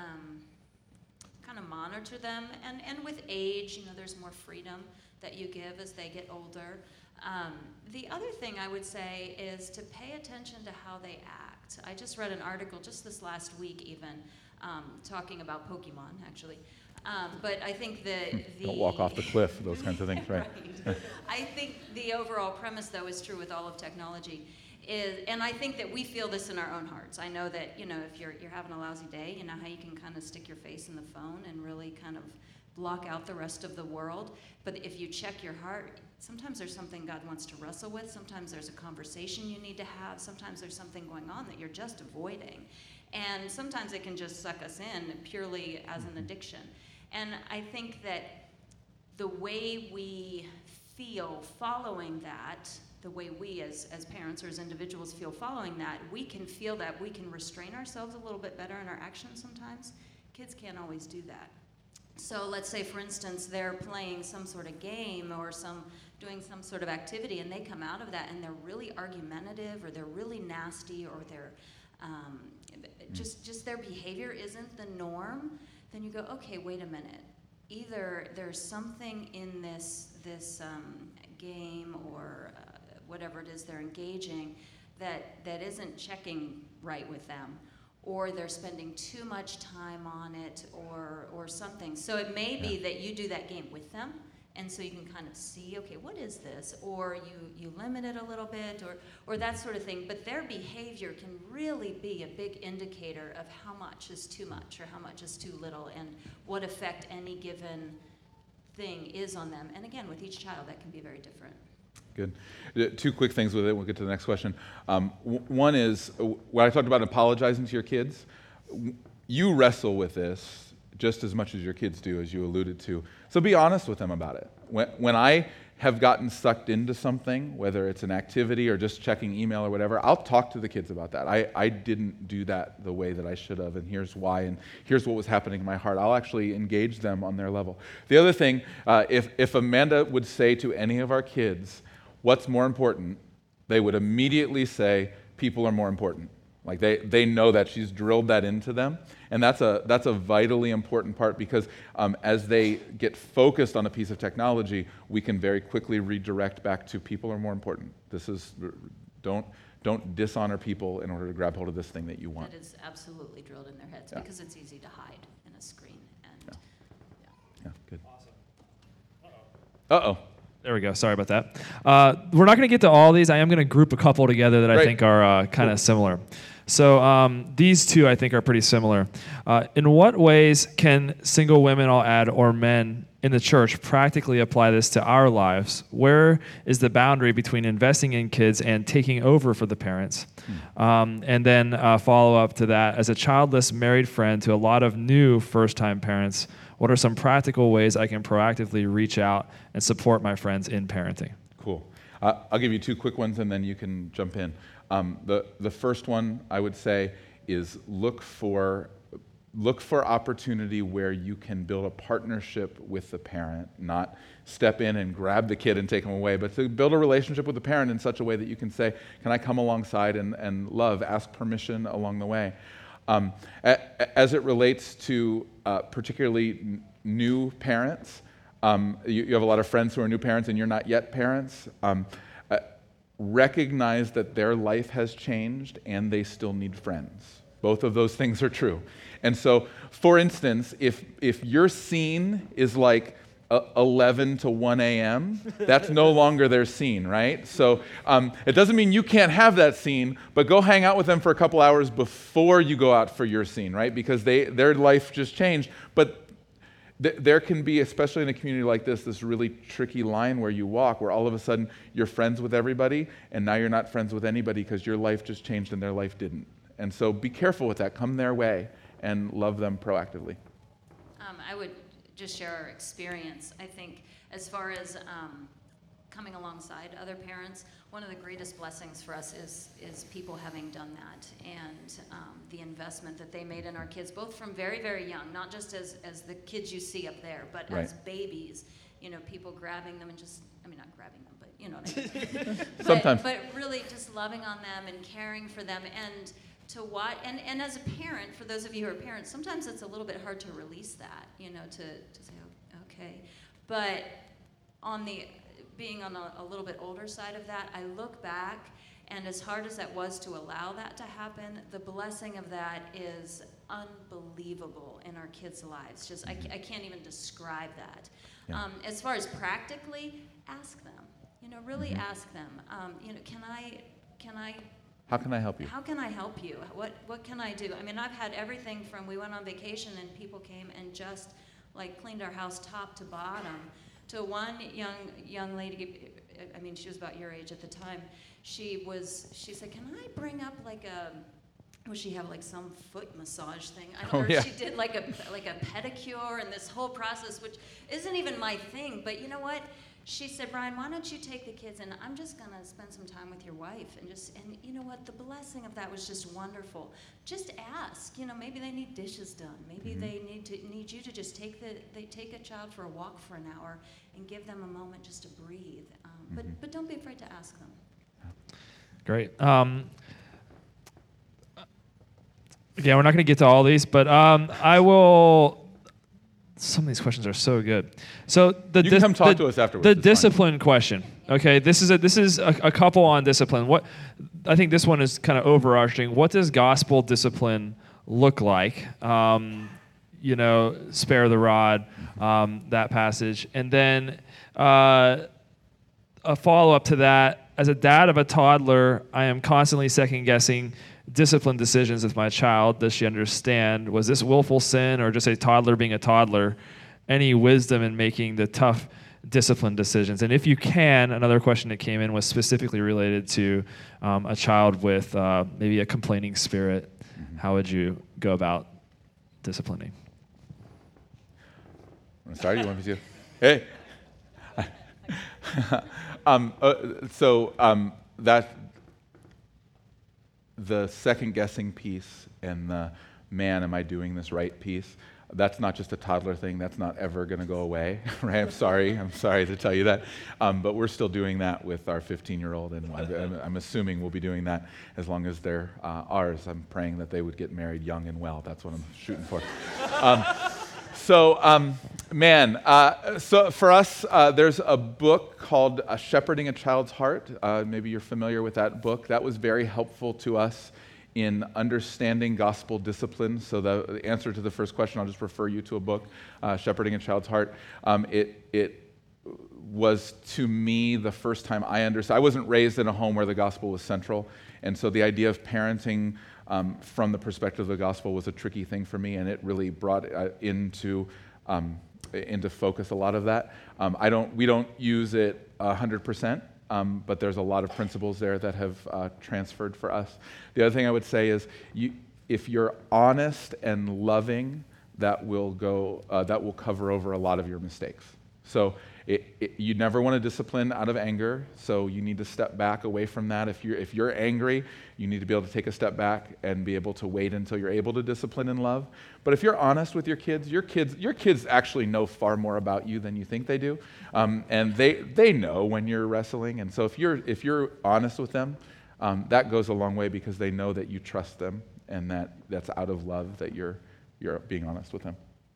of monitor them, and with age, there's more freedom that you give as they get older. The other thing I would say is to pay attention to how they act. I just read an article just this last week even, talking about Pokemon, actually. But I think Don't walk off the cliff, those kinds of things, right? Right. I think the overall premise, though, is true with all of technology. And I think that we feel this in our own hearts. I know that, if you're having a lousy day, you know how you can kind of stick your face in the phone and really kind of block out the rest of the world. But if you check your heart, sometimes there's something God wants to wrestle with. Sometimes there's a conversation you need to have. Sometimes there's something going on that you're just avoiding. And sometimes it can just suck us in purely as an addiction. And I think that the way we feel following that, the way we as parents or as individuals feel following that, we can feel that we can restrain ourselves a little bit better in our actions sometimes. Kids can't always do that. So let's say, for instance, they're playing some sort of game or doing some sort of activity, and they come out of that and they're really argumentative, or they're really nasty, or they're just their behavior isn't the norm. then you go, okay, wait a minute. Either there's something in this game or whatever it is they're engaging that isn't checking right with them, or they're spending too much time on it, or something. So it may be that you do that game with them, and so you can kind of see, okay, what is this? Or you limit it a little bit, or that sort of thing. But their behavior can really be a big indicator of how much is too much or how much is too little, and what effect any given thing is on them. And again, with each child, that can be very different. Good. Two quick things with it. We'll get to the next question. One is, when I talked about apologizing to your kids, you wrestle with this just as much as your kids do, as you alluded to. So be honest with them about it. When I have gotten sucked into something, whether it's an activity or just checking email or whatever, I'll talk to the kids about that. I didn't do that the way that I should have, and here's why, and here's what was happening in my heart. I'll actually engage them on their level. The other thing, if Amanda would say to any of our kids, what's more important, they would immediately say, people are more important. Like they know that. She's drilled that into them. And that's a vitally important part, because as they get focused on a piece of technology, we can very quickly redirect back to people are more important. Don't dishonor people in order to grab hold of this thing that you want. That is absolutely drilled in their heads, because it's easy to hide in a screen. And Yeah, good. Awesome. Uh-oh. There we go. Sorry about that. We're not going to get to all these. I am going to group a couple together that I think are kind of similar. So these two I think are pretty similar. In what ways can single women, I'll add, or men in the church practically apply this to our lives? Where is the boundary between investing in kids and taking over for the parents? And then follow up to that, as a childless married friend to a lot of new first-time parents, what are some practical ways I can proactively reach out and support my friends in parenting? Cool. I'll give you two quick ones, and then you can jump in. The first one I would say is look for opportunity where you can build a partnership with the parent, not step in and grab the kid and take them away, but to build a relationship with the parent in such a way that you can say, can I come alongside and love, ask permission along the way. As it relates to particularly new parents, you have a lot of friends who are new parents and you're not yet parents. Recognize that their life has changed and they still need friends. Both of those things are true. And so, for instance, if your scene is like 11 to 1 a.m., that's no longer their scene, right? So it doesn't mean you can't have that scene, but go hang out with them for a couple hours before you go out for your scene, right? Because their life just changed. But there can be, especially in a community like this really tricky line where you walk, where all of a sudden you're friends with everybody, and now you're not friends with anybody because your life just changed and their life didn't. And so be careful with that. Come their way and love them proactively. I would just share our experience. I think as far as coming alongside other parents, one of the greatest blessings for us is people having done that, and the investment that they made in our kids, both from very, very young, not just as the kids you see up there, but as babies, people grabbing them and not grabbing them, but you know what I mean. Sometimes. But really just loving on them and caring for them, and to watch, and as a parent, for those of you who are parents, sometimes it's a little bit hard to release that, to say, oh, okay. But being on a little bit older side of that, I look back, and as hard as that was to allow that to happen, the blessing of that is unbelievable in our kids' lives. Just I can't even describe that. Yeah. As far as practically, ask them. Really ask them. Can I? How can I help you? How can I help you? What can I do? I've had everything from we went on vacation and people came and just cleaned our house top to bottom, to one young lady. She was about your age at the time. She said, "Can I bring up would she have some foot massage thing? I don't know if she did like a pedicure and this whole process, which isn't even my thing. But you know what? She said, Ryan, why don't you take the kids and I'm just gonna spend some time with your wife and you know what? The blessing of that was just wonderful. Just ask. Maybe they need dishes done. Maybe they need you to just take a child for a walk for an hour and give them a moment just to breathe. But don't be afraid to ask them. Great. Again, we're not going to get to all these, but I will some of these questions are so good. So You can come talk to us afterwards. The It's fine. discipline question. Okay, this is a couple on discipline. What I think this one is kind of overarching. What does gospel discipline look like? Spare the rod, that passage, and then a follow-up to that. As a dad of a toddler, I am constantly second-guessing discipline decisions with my child. Does she understand? Was this willful sin or just a toddler being a toddler? Any wisdom in making the tough discipline decisions? And if you can, another question that came in was specifically related to a child with maybe a complaining spirit. Mm-hmm. How would you go about disciplining? I'm sorry, you want me to? Hey. That the second-guessing piece and the man, am I doing this right piece, that's not just a toddler thing. That's not ever going to go away, right? I'm sorry to tell you that. But we're still doing that with our 15-year-old, and I'm assuming we'll be doing that as long as they're ours. I'm praying that they would get married young and well. That's what I'm shooting for. So for us, there's a book called Shepherding a Child's Heart. Maybe you're familiar with that book. That was very helpful to us in understanding gospel discipline. So the answer to the first question, I'll just refer you to a book, Shepherding a Child's Heart. It was, to me, the first time I understood. I wasn't raised in a home where the gospel was central, and so the idea of parenting from the perspective of the gospel was a tricky thing for me, and it really brought into focus a lot of that. We don't use it 100%, but there's a lot of principles there that have transferred for us. The other thing I would say is, if you're honest and loving, that will cover over a lot of your mistakes. So you never want to discipline out of anger, so you need to step back away from that. If you're angry, you need to be able to take a step back and be able to wait until you're able to discipline in love. But if you're honest with your kids actually know far more about you than you think they do, and they know when you're wrestling. And so if you're honest with them, that goes a long way, because they know that you trust them, and that's out of love that you're being honest with them.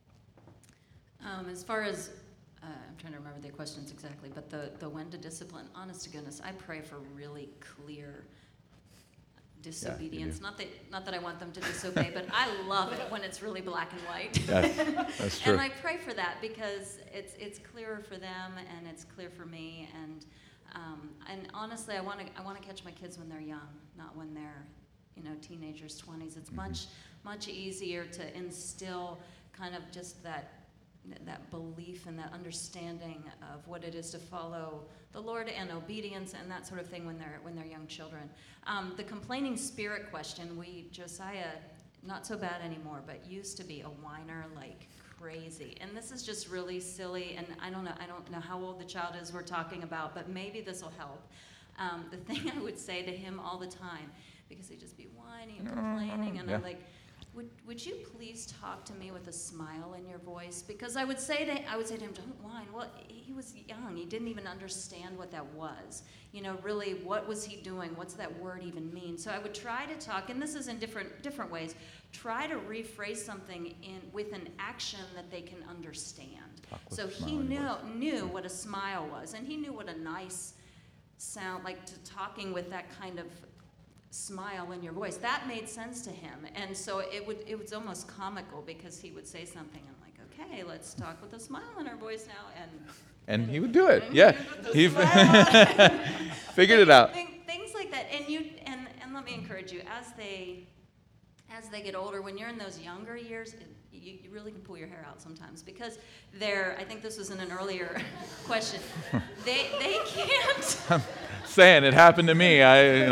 As far as I'm trying to remember the questions exactly, but the when to discipline, honest to goodness, I pray for really clear disobedience. Yeah, not that I want them to disobey, but I love it when it's really black and white. Yes, that's true. And I pray for that, because it's clearer for them and it's clear for me. And honestly, I want to catch my kids when they're young, not when they're teenagers, 20s. It's much easier to instill kind of just that belief and that understanding of what it is to follow the Lord and obedience and that sort of thing when they're young children. The complaining spirit question, Josiah, not so bad anymore, but used to be a whiner like crazy. And this is just really silly, and I don't know how old the child is we're talking about, but maybe this will help. The thing I would say to him all the time, because he'd just be whining and complaining, and I'm like, would you please talk to me with a smile in your voice? Because I would say to him, don't whine. Well, he was young. He didn't even understand what that was. Really, what was he doing? What's that word even mean? So I would try to talk, and this is in different ways, try to rephrase something with an action that they can understand. So he knew what a smile was, and he knew what a nice sound, like talking with that kind of smile in your voice. That made sense to him, and so it was almost comical, because he would say something, and I'm like, okay, let's talk with a smile in our voice now, and he would do it. Yeah, he figured it out. Things like that, and let me encourage you, as they get older, when you're in those younger years, you really can pull your hair out sometimes, because I think this was in an earlier question, they can't. I'm saying it happened to me.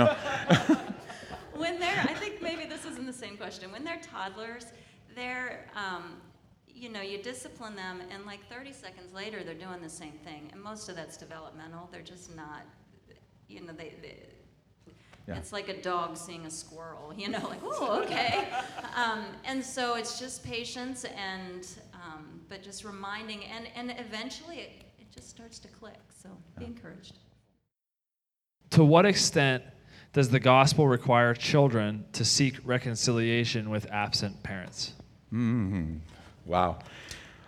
I think maybe this isn't the same question. When they're toddlers, you discipline them, and like 30 seconds later, they're doing the same thing. And most of that's developmental. They're just not, it's like a dog seeing a squirrel, like, oh, okay. And so it's just patience, but just reminding, and eventually it just starts to click. So be encouraged. To what extent does the gospel require children to seek reconciliation with absent parents? Mm-hmm. Wow.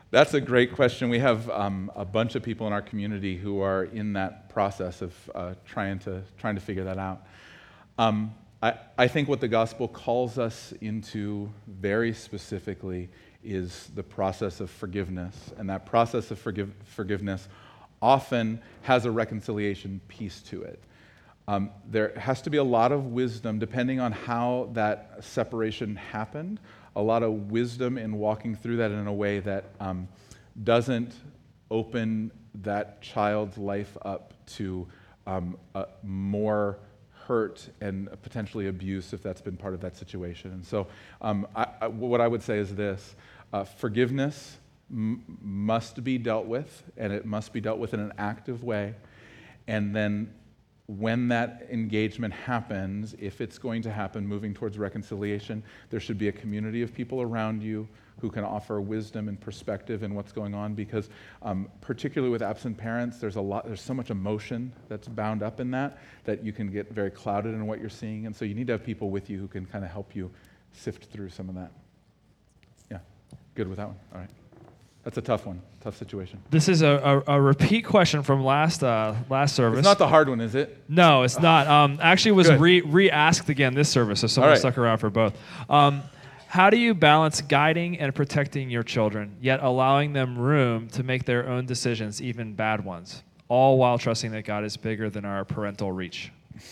That's a great question. We have a bunch of people in our community who are in that process of trying to figure that out. I think what the gospel calls us into very specifically is the process of forgiveness, and that process of forgiveness often has a reconciliation piece to it. There has to be a lot of wisdom, depending on how that separation happened, a lot of wisdom in walking through that in a way that doesn't open that child's life up to more hurt and potentially abuse if that's been part of that situation. And so what I would say is this: forgiveness must be dealt with, and it must be dealt with in an active way. And then when that engagement happens, if it's going to happen, moving towards reconciliation, there should be a community of people around you who can offer wisdom and perspective in what's going on, because particularly with absent parents, there's so much emotion that's bound up in that you can get very clouded in what you're seeing. And so you need to have people with you who can kind of help you sift through some of that. Yeah, good with that one. All right. That's a tough one, tough situation. This is a repeat question from last service. It's not the hard one, is it? No, it's not. Actually, it was re-asked again this service, so someone stuck around for both. How do you balance guiding and protecting your children, yet allowing them room to make their own decisions, even bad ones, all while trusting that God is bigger than our parental reach?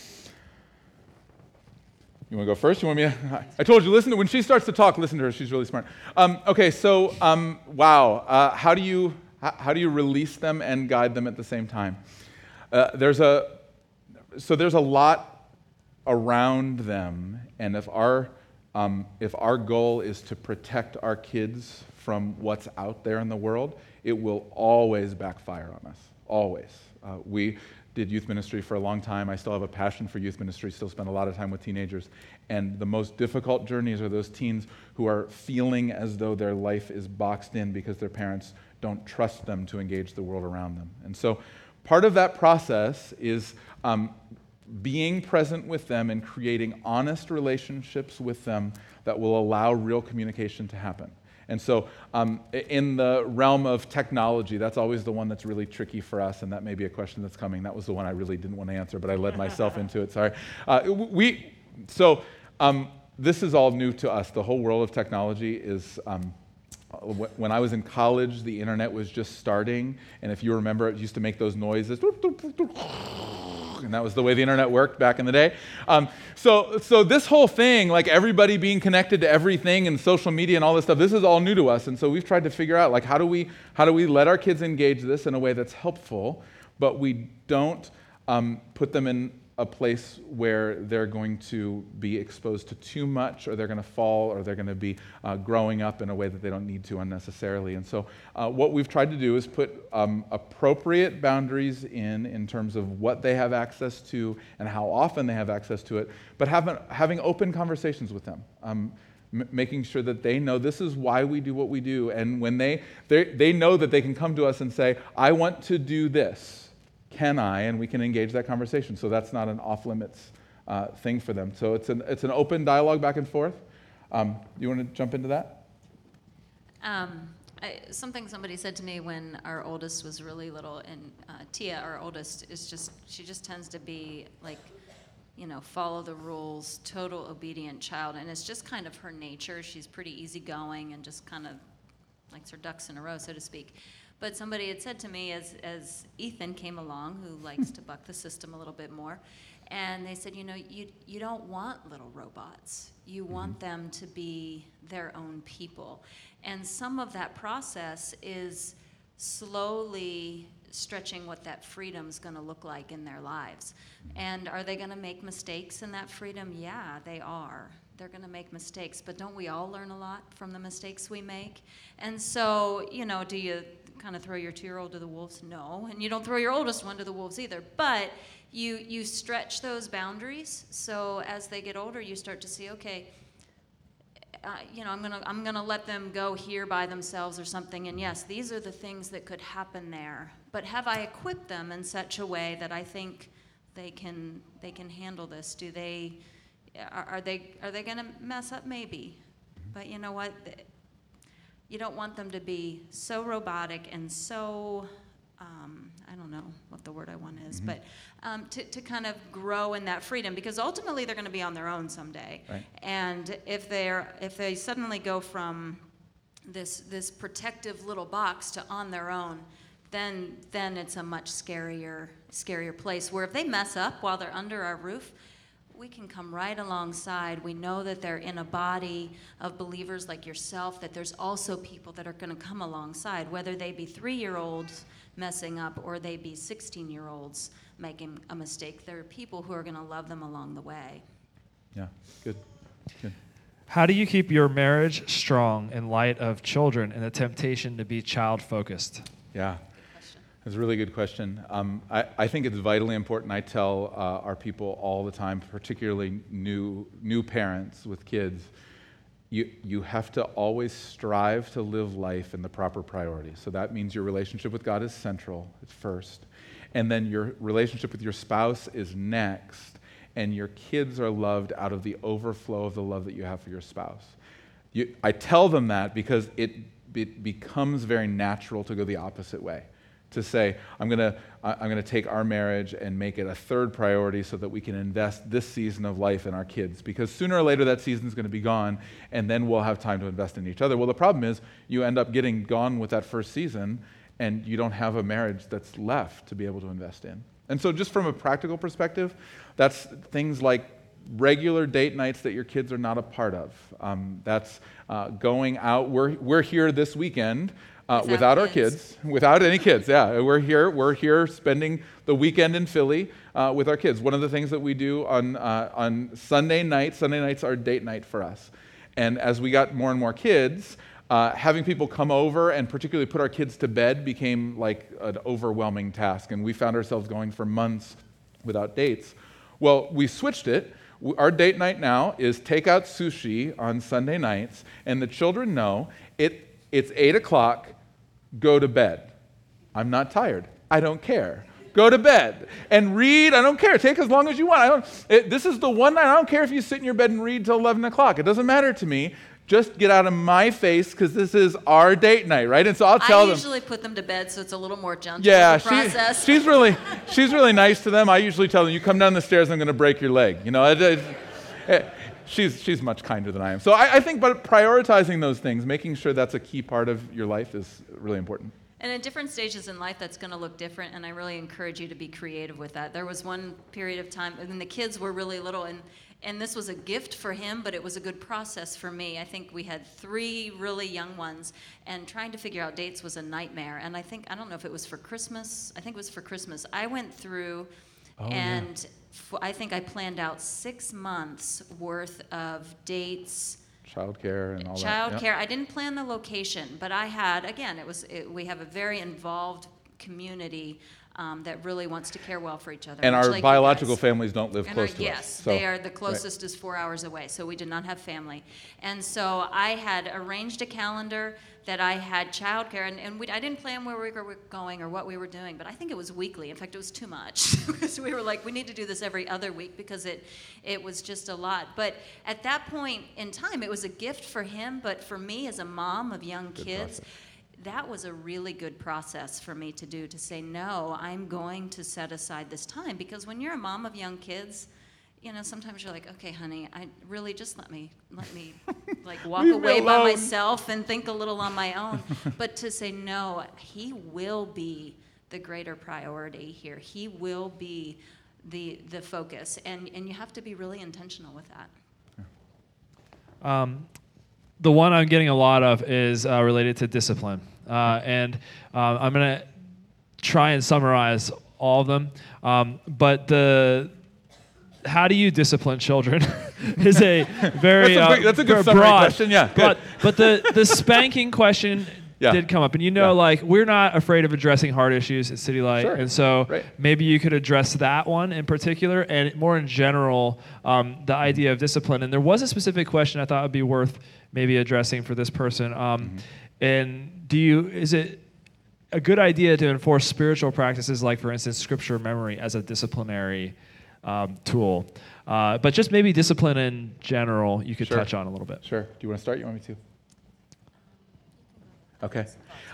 You want to go first? You want me to? I told you, when she starts to talk, listen to her. She's really smart. Okay, so wow. How do you release them and guide them at the same time? There's a lot around them, and if our goal is to protect our kids from what's out there in the world, it will always backfire on us. Always. We did youth ministry for a long time. I still have a passion for youth ministry, still spend a lot of time with teenagers. And the most difficult journeys are those teens who are feeling as though their life is boxed in because their parents don't trust them to engage the world around them. And so part of that process is being present with them and creating honest relationships with them that will allow real communication to happen. And so in the realm of technology, that's always the one that's really tricky for us, and that may be a question that's coming. That was the one I really didn't want to answer, but I led myself into it, sorry. This is all new to us. The whole world of technology is, when I was in college, the internet was just starting, and if you remember, it used to make those noises, and that was the way the internet worked back in the day. So this whole thing, like everybody being connected to everything and social media and all this stuff, this is all new to us. And so we've tried to figure out, like, how do we let our kids engage this in a way that's helpful, but we don't put them in a place where they're going to be exposed to too much, or they're going to fall, or they're going to be growing up in a way that they don't need to unnecessarily. And so what we've tried to do is put appropriate boundaries in terms of what they have access to and how often they have access to it, but having open conversations with them. Making sure that they know this is why we do what we do. And when they know that they can come to us and say, I want to do this. Can I? And we can engage that conversation. So that's not an off-limits thing for them. So it's an open dialogue back and forth. You want to jump into that? Something somebody said to me when our oldest was really little, and Tia, our oldest, she just tends to be like, follow the rules, total obedient child, and it's just kind of her nature. She's pretty easygoing and just kind of likes her ducks in a row, so to speak. But somebody had said to me as Ethan came along, who likes to buck the system a little bit more, and they said, you don't want little robots. You want them to be their own people. And some of that process is slowly stretching what that freedom's going to look like in their lives. And are they going to make mistakes in that freedom? Yeah, they are. They're going to make mistakes, but don't we all learn a lot from the mistakes we make? And so, do you kind of throw your 2-year-old to the wolves? No, and you don't throw your oldest one to the wolves either, but you stretch those boundaries, so as they get older, you start to see, okay, I'm gonna let them go here by themselves or something, and yes, these are the things that could happen there, but have I equipped them in such a way that I think they can handle this? Are they gonna mess up? Maybe, but you know what? You don't want them to be so robotic and so, I don't know what the word I want is, but to kind of grow in that freedom, because ultimately they're going to be on their own someday. Right. And if they suddenly go from this protective little box to on their own, then it's a much scarier place, where if they mess up while they're under our roof, we can come right alongside. We know that they're in a body of believers like yourself, that there's also people that are going to come alongside, whether they be 3-year-olds messing up or they be 16-year-olds making a mistake. There are people who are going to love them along the way. Yeah, good. How do you keep your marriage strong in light of children and the temptation to be child-focused? Yeah. That's a really good question. I think it's vitally important. I tell our people all the time, particularly new parents with kids, you have to always strive to live life in the proper priorities. So that means your relationship with God is central, it's first. And then your relationship with your spouse is next. And your kids are loved out of the overflow of the love that you have for your spouse. I tell them that because it becomes very natural to go the opposite way. To say, I'm gonna take our marriage and make it a third priority so that we can invest this season of life in our kids. Because sooner or later that season's going to be gone, and then we'll have time to invest in each other. Well, the problem is you end up getting gone with that first season, and you don't have a marriage that's left to be able to invest in. And so just from a practical perspective, that's things like regular date nights that your kids are not a part of. That's going out. We're here this weekend. Without our kids, without any kids, yeah. We're here spending the weekend in Philly with our kids. One of the things that we do on Sunday nights are date night for us. And as we got more and more kids, having people come over and particularly put our kids to bed became like an overwhelming task. And we found ourselves going for months without dates. Well, we switched it. Our date night now is takeout sushi on Sunday nights, and the children know it's 8 o'clock, go to bed. I'm not tired. I don't care. Go to bed and read. I don't care. Take as long as you want. This is the one night. I don't care if you sit in your bed and read till 11 o'clock. It doesn't matter to me. Just get out of my face because this is our date night, right? And so I'll tell them. I usually put them to bed so it's a little more gentle. Yeah, process. she's really nice to them. I usually tell them, you come down the stairs, I'm going to break your leg. You know, She's much kinder than I am. So I think but prioritizing those things, making sure that's a key part of your life is really important. And at different stages in life, that's going to look different, and I really encourage you to be creative with that. There was one period of time when the kids were really little, and this was a gift for him, but it was a good process for me. I think we had 3 really young ones, and trying to figure out dates was a nightmare. And I don't know if it was for Christmas. I think it was for Christmas. I went through I think I planned out 6 months worth of dates. Childcare and all that. Childcare. Yep. I didn't plan the location, but I had, again, we have a very involved community that really wants to care well for each other. And our biological families don't live close to us. Yes, they are. The closest is 4 hours away, so we did not have family. And so I had arranged a calendar that I had childcare, and I didn't plan where we were going or what we were doing, but I think it was weekly. In fact, it was too much. Because we were like, we need to do this every other week because it was just a lot. But at that point in time, it was a gift for him, but for me as a mom of young kids, that was a really good process for me to do, to say, no, I'm going to set aside this time. Because when you're a mom of young kids, you know, sometimes you're like, okay, honey, I really just let me like walk away by myself and think a little on my own. But to say, no, he will be the greater priority here. He will be the focus. And you have to be really intentional with that. The one I'm getting a lot of is related to discipline. And I'm going to try and summarize all of them. But how do you discipline children is a very that's a good summary question. Yeah, good. But the spanking question did come up, and like we're not afraid of addressing hard issues at City Light, and so maybe you could address that one in particular, and more in general, the idea of discipline. And there was a specific question I thought would be worth maybe addressing for this person. And is it a good idea to enforce spiritual practices like, for instance, scripture memory as a disciplinary tool? But just maybe discipline in general you could touch on a little bit. Sure. Do you want to start? You want me to? Okay.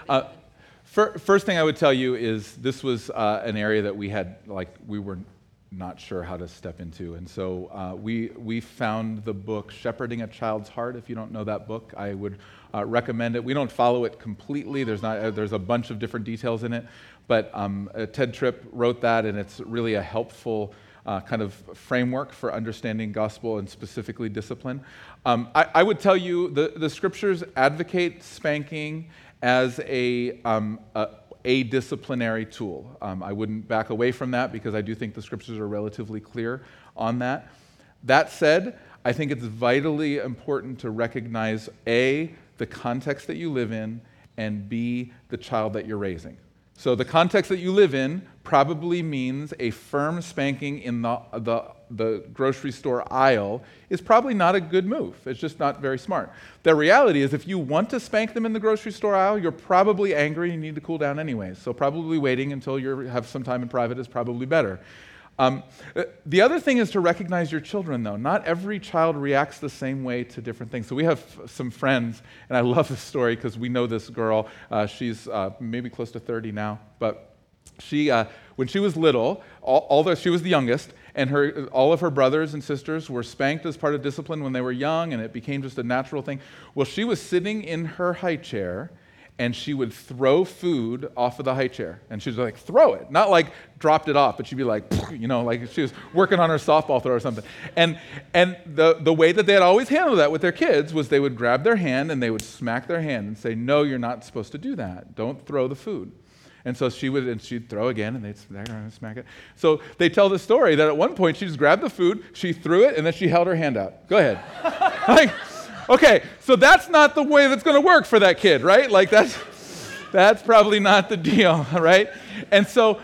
First thing I would tell you is this was an area that we were not sure how to step into. And so we found the book Shepherding a Child's Heart. If you don't know that book, I would recommend it. We don't follow it completely. There's a bunch of different details in it. But Ted Tripp wrote that, and it's really a helpful kind of framework for understanding gospel and specifically discipline. I would tell you the scriptures advocate spanking as a disciplinary tool. I wouldn't back away from that because I do think the scriptures are relatively clear on that. That said, I think it's vitally important to recognize A, the context that you live in, and B, the child that you're raising. So the context that you live in probably means a firm spanking in the grocery store aisle is probably not a good move. It's just not very smart. The reality is if you want to spank them in the grocery store aisle, you're probably angry and you need to cool down anyways. So probably waiting until you have some time in private is probably better. The other thing is to recognize your children, though. Not every child reacts the same way to different things. So we have some friends, and I love this story because we know this girl. She's maybe close to 30 now, but she, when she was little, although she was the youngest, and all of her brothers and sisters were spanked as part of discipline when they were young, and it became just a natural thing. Well, she was sitting in her high chair, and she would throw food off of the high chair. And she'd like, throw it. Not like dropped it off, but she'd be like, like she was working on her softball throw or something. And the way that they had always handled that with their kids was they would grab their hand and they would smack their hand and say, no, you're not supposed to do that. Don't throw the food. And so she'd throw again, and they'd smack it. So they tell the story that at one point she just grabbed the food, she threw it, and then she held her hand out. Go ahead. Okay, so that's not the way that's going to work for that kid, right? Like that's probably not the deal, right? And so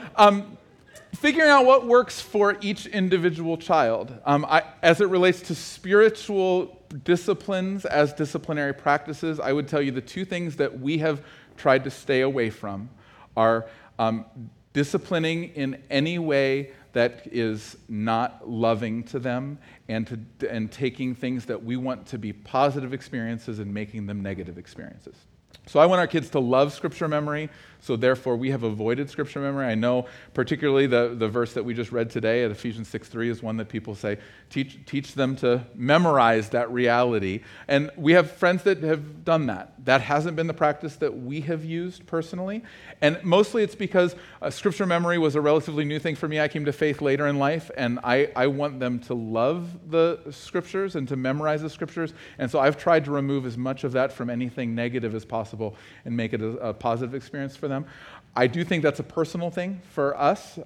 figuring out what works for each individual child, as it relates to spiritual disciplines as disciplinary practices, I would tell you the two things that we have tried to stay away from are disciplining in any way that is not loving to them, and taking things that we want to be positive experiences and making them negative experiences. So I want our kids to love scripture memory, so therefore we have avoided scripture memory. I know particularly the verse that we just read today at Ephesians 6:3 is one that people say, teach them to memorize that reality. And we have friends that have done that. That hasn't been the practice that we have used personally. And mostly it's because scripture memory was a relatively new thing for me. I came to faith later in life, and I want them to love the scriptures and to memorize the scriptures. And so I've tried to remove as much of that from anything negative as possible and make it a positive experience for them. I do think that's a personal thing for us,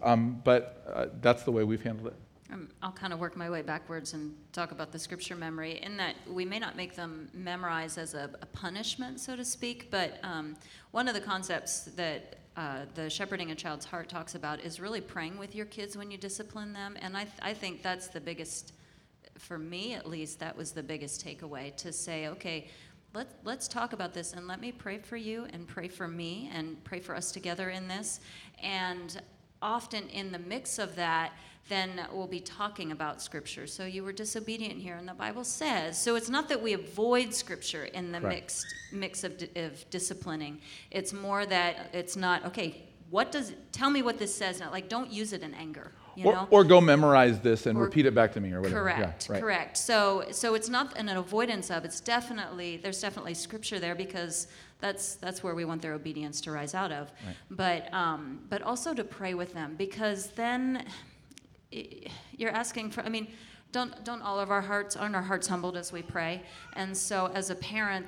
but that's the way we've handled it. I'll kind of work my way backwards and talk about the scripture memory in that we may not make them memorize as a punishment, so to speak, but one of the concepts that the Shepherding a Child's Heart talks about is really praying with your kids when you discipline them, and I think that's the biggest, for me at least, that was the biggest takeaway, to say, okay, let's talk about this, and let me pray for you and pray for me and pray for us together in this. And often in the mix of that, then we'll be talking about Scripture. So you were disobedient here, and the Bible says. So it's not that we avoid Scripture in the mix of disciplining. It's more that it's not, okay, tell me what this says. Not like, don't use it in anger. Or go memorize this and repeat it back to me or whatever. Correct. So it's not an avoidance of. There's definitely scripture there because that's where we want their obedience to rise out of. Right. But also to pray with them, because then you're asking for. I mean, don't all of our hearts aren't our hearts humbled as we pray? And so as a parent,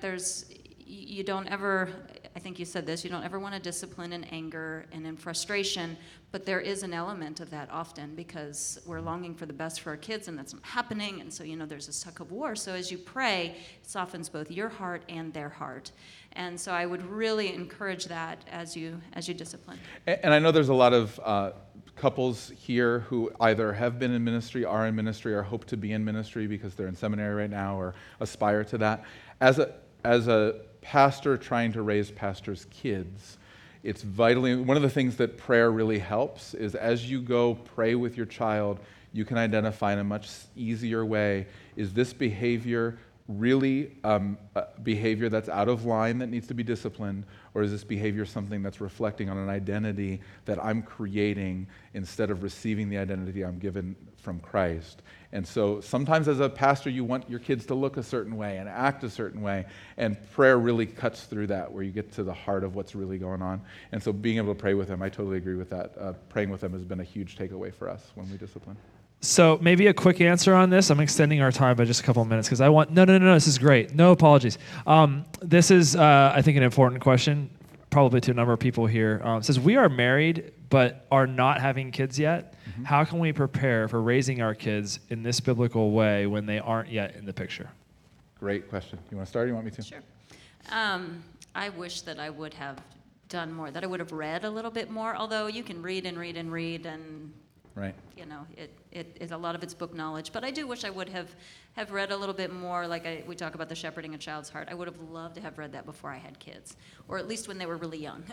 you don't ever. I think you said this, you don't ever want to discipline in anger and in frustration, but there is an element of that often because we're longing for the best for our kids and that's not happening, and so there's this tug of war. So as you pray, it softens both your heart and their heart. And so I would really encourage that as you discipline. And I know there's a lot of couples here who either have been in ministry, are in ministry, or hope to be in ministry because they're in seminary right now or aspire to that. As a pastor trying to raise pastors' kids, it's vitally, one of the things that prayer really helps is as you go pray with your child, you can identify in a much easier way, is this behavior really behavior that's out of line that needs to be disciplined, or is this behavior something that's reflecting on an identity that I'm creating instead of receiving the identity I'm given from Christ? And so sometimes as a pastor, you want your kids to look a certain way and act a certain way, and prayer really cuts through that, where you get to the heart of what's really going on. And so being able to pray with them, I totally agree with that. Praying with them has been a huge takeaway for us when we discipline. So maybe a quick answer on this. I'm extending our time by just a couple of minutes because I want, no, this is great. No apologies. This is, I think, an important question, probably to a number of people here. It says, we are married but are not having kids yet. Mm-hmm. How can we prepare for raising our kids in this biblical way when they aren't yet in the picture? Great question. You want to start or you want me to? Sure. I wish that I would have done more, that I would have read a little bit more, although you can read and read and read and right. You know, a lot of it's book knowledge. But I do wish I would have read a little bit more, like we talk about the shepherding a child's heart. I would have loved to have read that before I had kids, or at least when they were really young.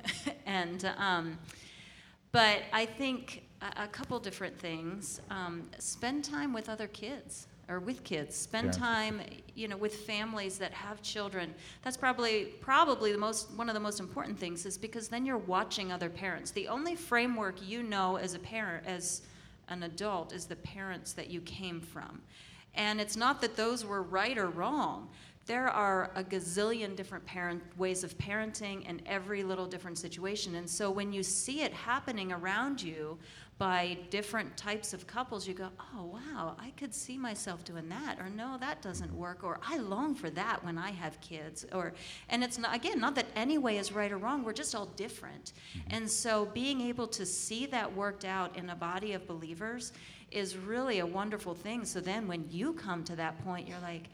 But I think a couple different things. Spend time with other kids. Or with kids, spend time, with families that have children. That's probably one of the most important things, is because then you're watching other parents. The only framework you know as a parent, as an adult, is the parents that you came from. And it's not that those were right or wrong. There are a gazillion different ways of parenting in every little different situation. And so when you see it happening around you by different types of couples, you go, oh, wow, I could see myself doing that. Or no, that doesn't work. Or I long for that when I have kids. And it's not, again, not that any way is right or wrong. We're just all different. And so being able to see that worked out in a body of believers is really a wonderful thing. So then when you come to that point, you're like,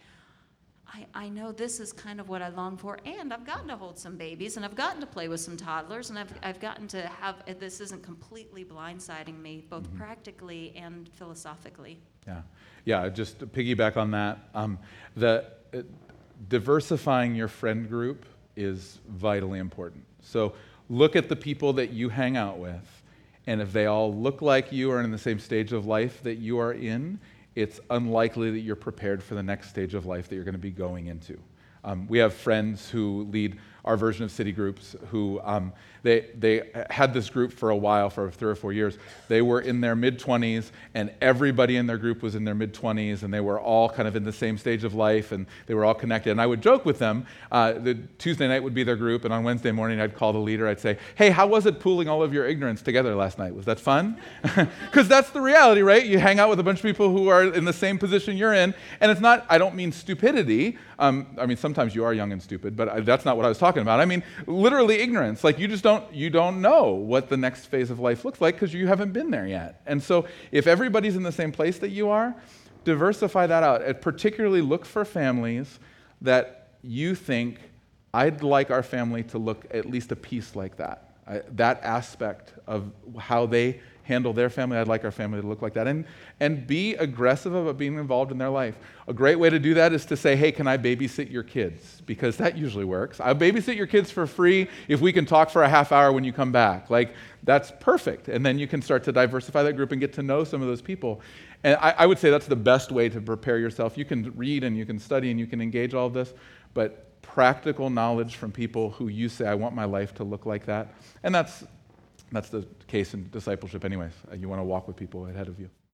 I know this is kind of what I long for, and I've gotten to hold some babies, and I've gotten to play with some toddlers, and I've gotten to have, this isn't completely blindsiding me, both practically and philosophically. Yeah, just to piggyback on that, diversifying your friend group is vitally important. So look at the people that you hang out with, and if they all look like you or in the same stage of life that you are in, it's unlikely that you're prepared for the next stage of life that you're going to be going into. We have friends who lead our version of city groups who they had this group for a while, for 3 or 4 years. They were in their mid-20s, and everybody in their group was in their mid-20s, and they were all kind of in the same stage of life, and they were all connected. And I would joke with them. The Tuesday night would be their group, and on Wednesday morning I'd call the leader. I'd say, hey, how was it pooling all of your ignorance together last night? Was that fun? Because that's the reality, right? You hang out with a bunch of people who are in the same position you're in, and it's not, I don't mean stupidity. I mean, sometimes you are young and stupid, but that's not what I was talking about. I mean, literally ignorance. Like, you don't know what the next phase of life looks like because you haven't been there yet. And so if everybody's in the same place that you are, diversify that out. And particularly look for families that you think, I'd like our family to look at least a piece like that. That aspect of how they handle their family, I'd like our family to look like that. And be aggressive about being involved in their life. A great way to do that is to say, hey, can I babysit your kids? Because that usually works. I'll babysit your kids for free if we can talk for a half hour when you come back. Like, that's perfect. And then you can start to diversify that group and get to know some of those people. And I would say that's the best way to prepare yourself. You can read and you can study and you can engage all of this, but practical knowledge from people who you say, I want my life to look like that. And that's the case in discipleship anyways. You want to walk with people ahead of you.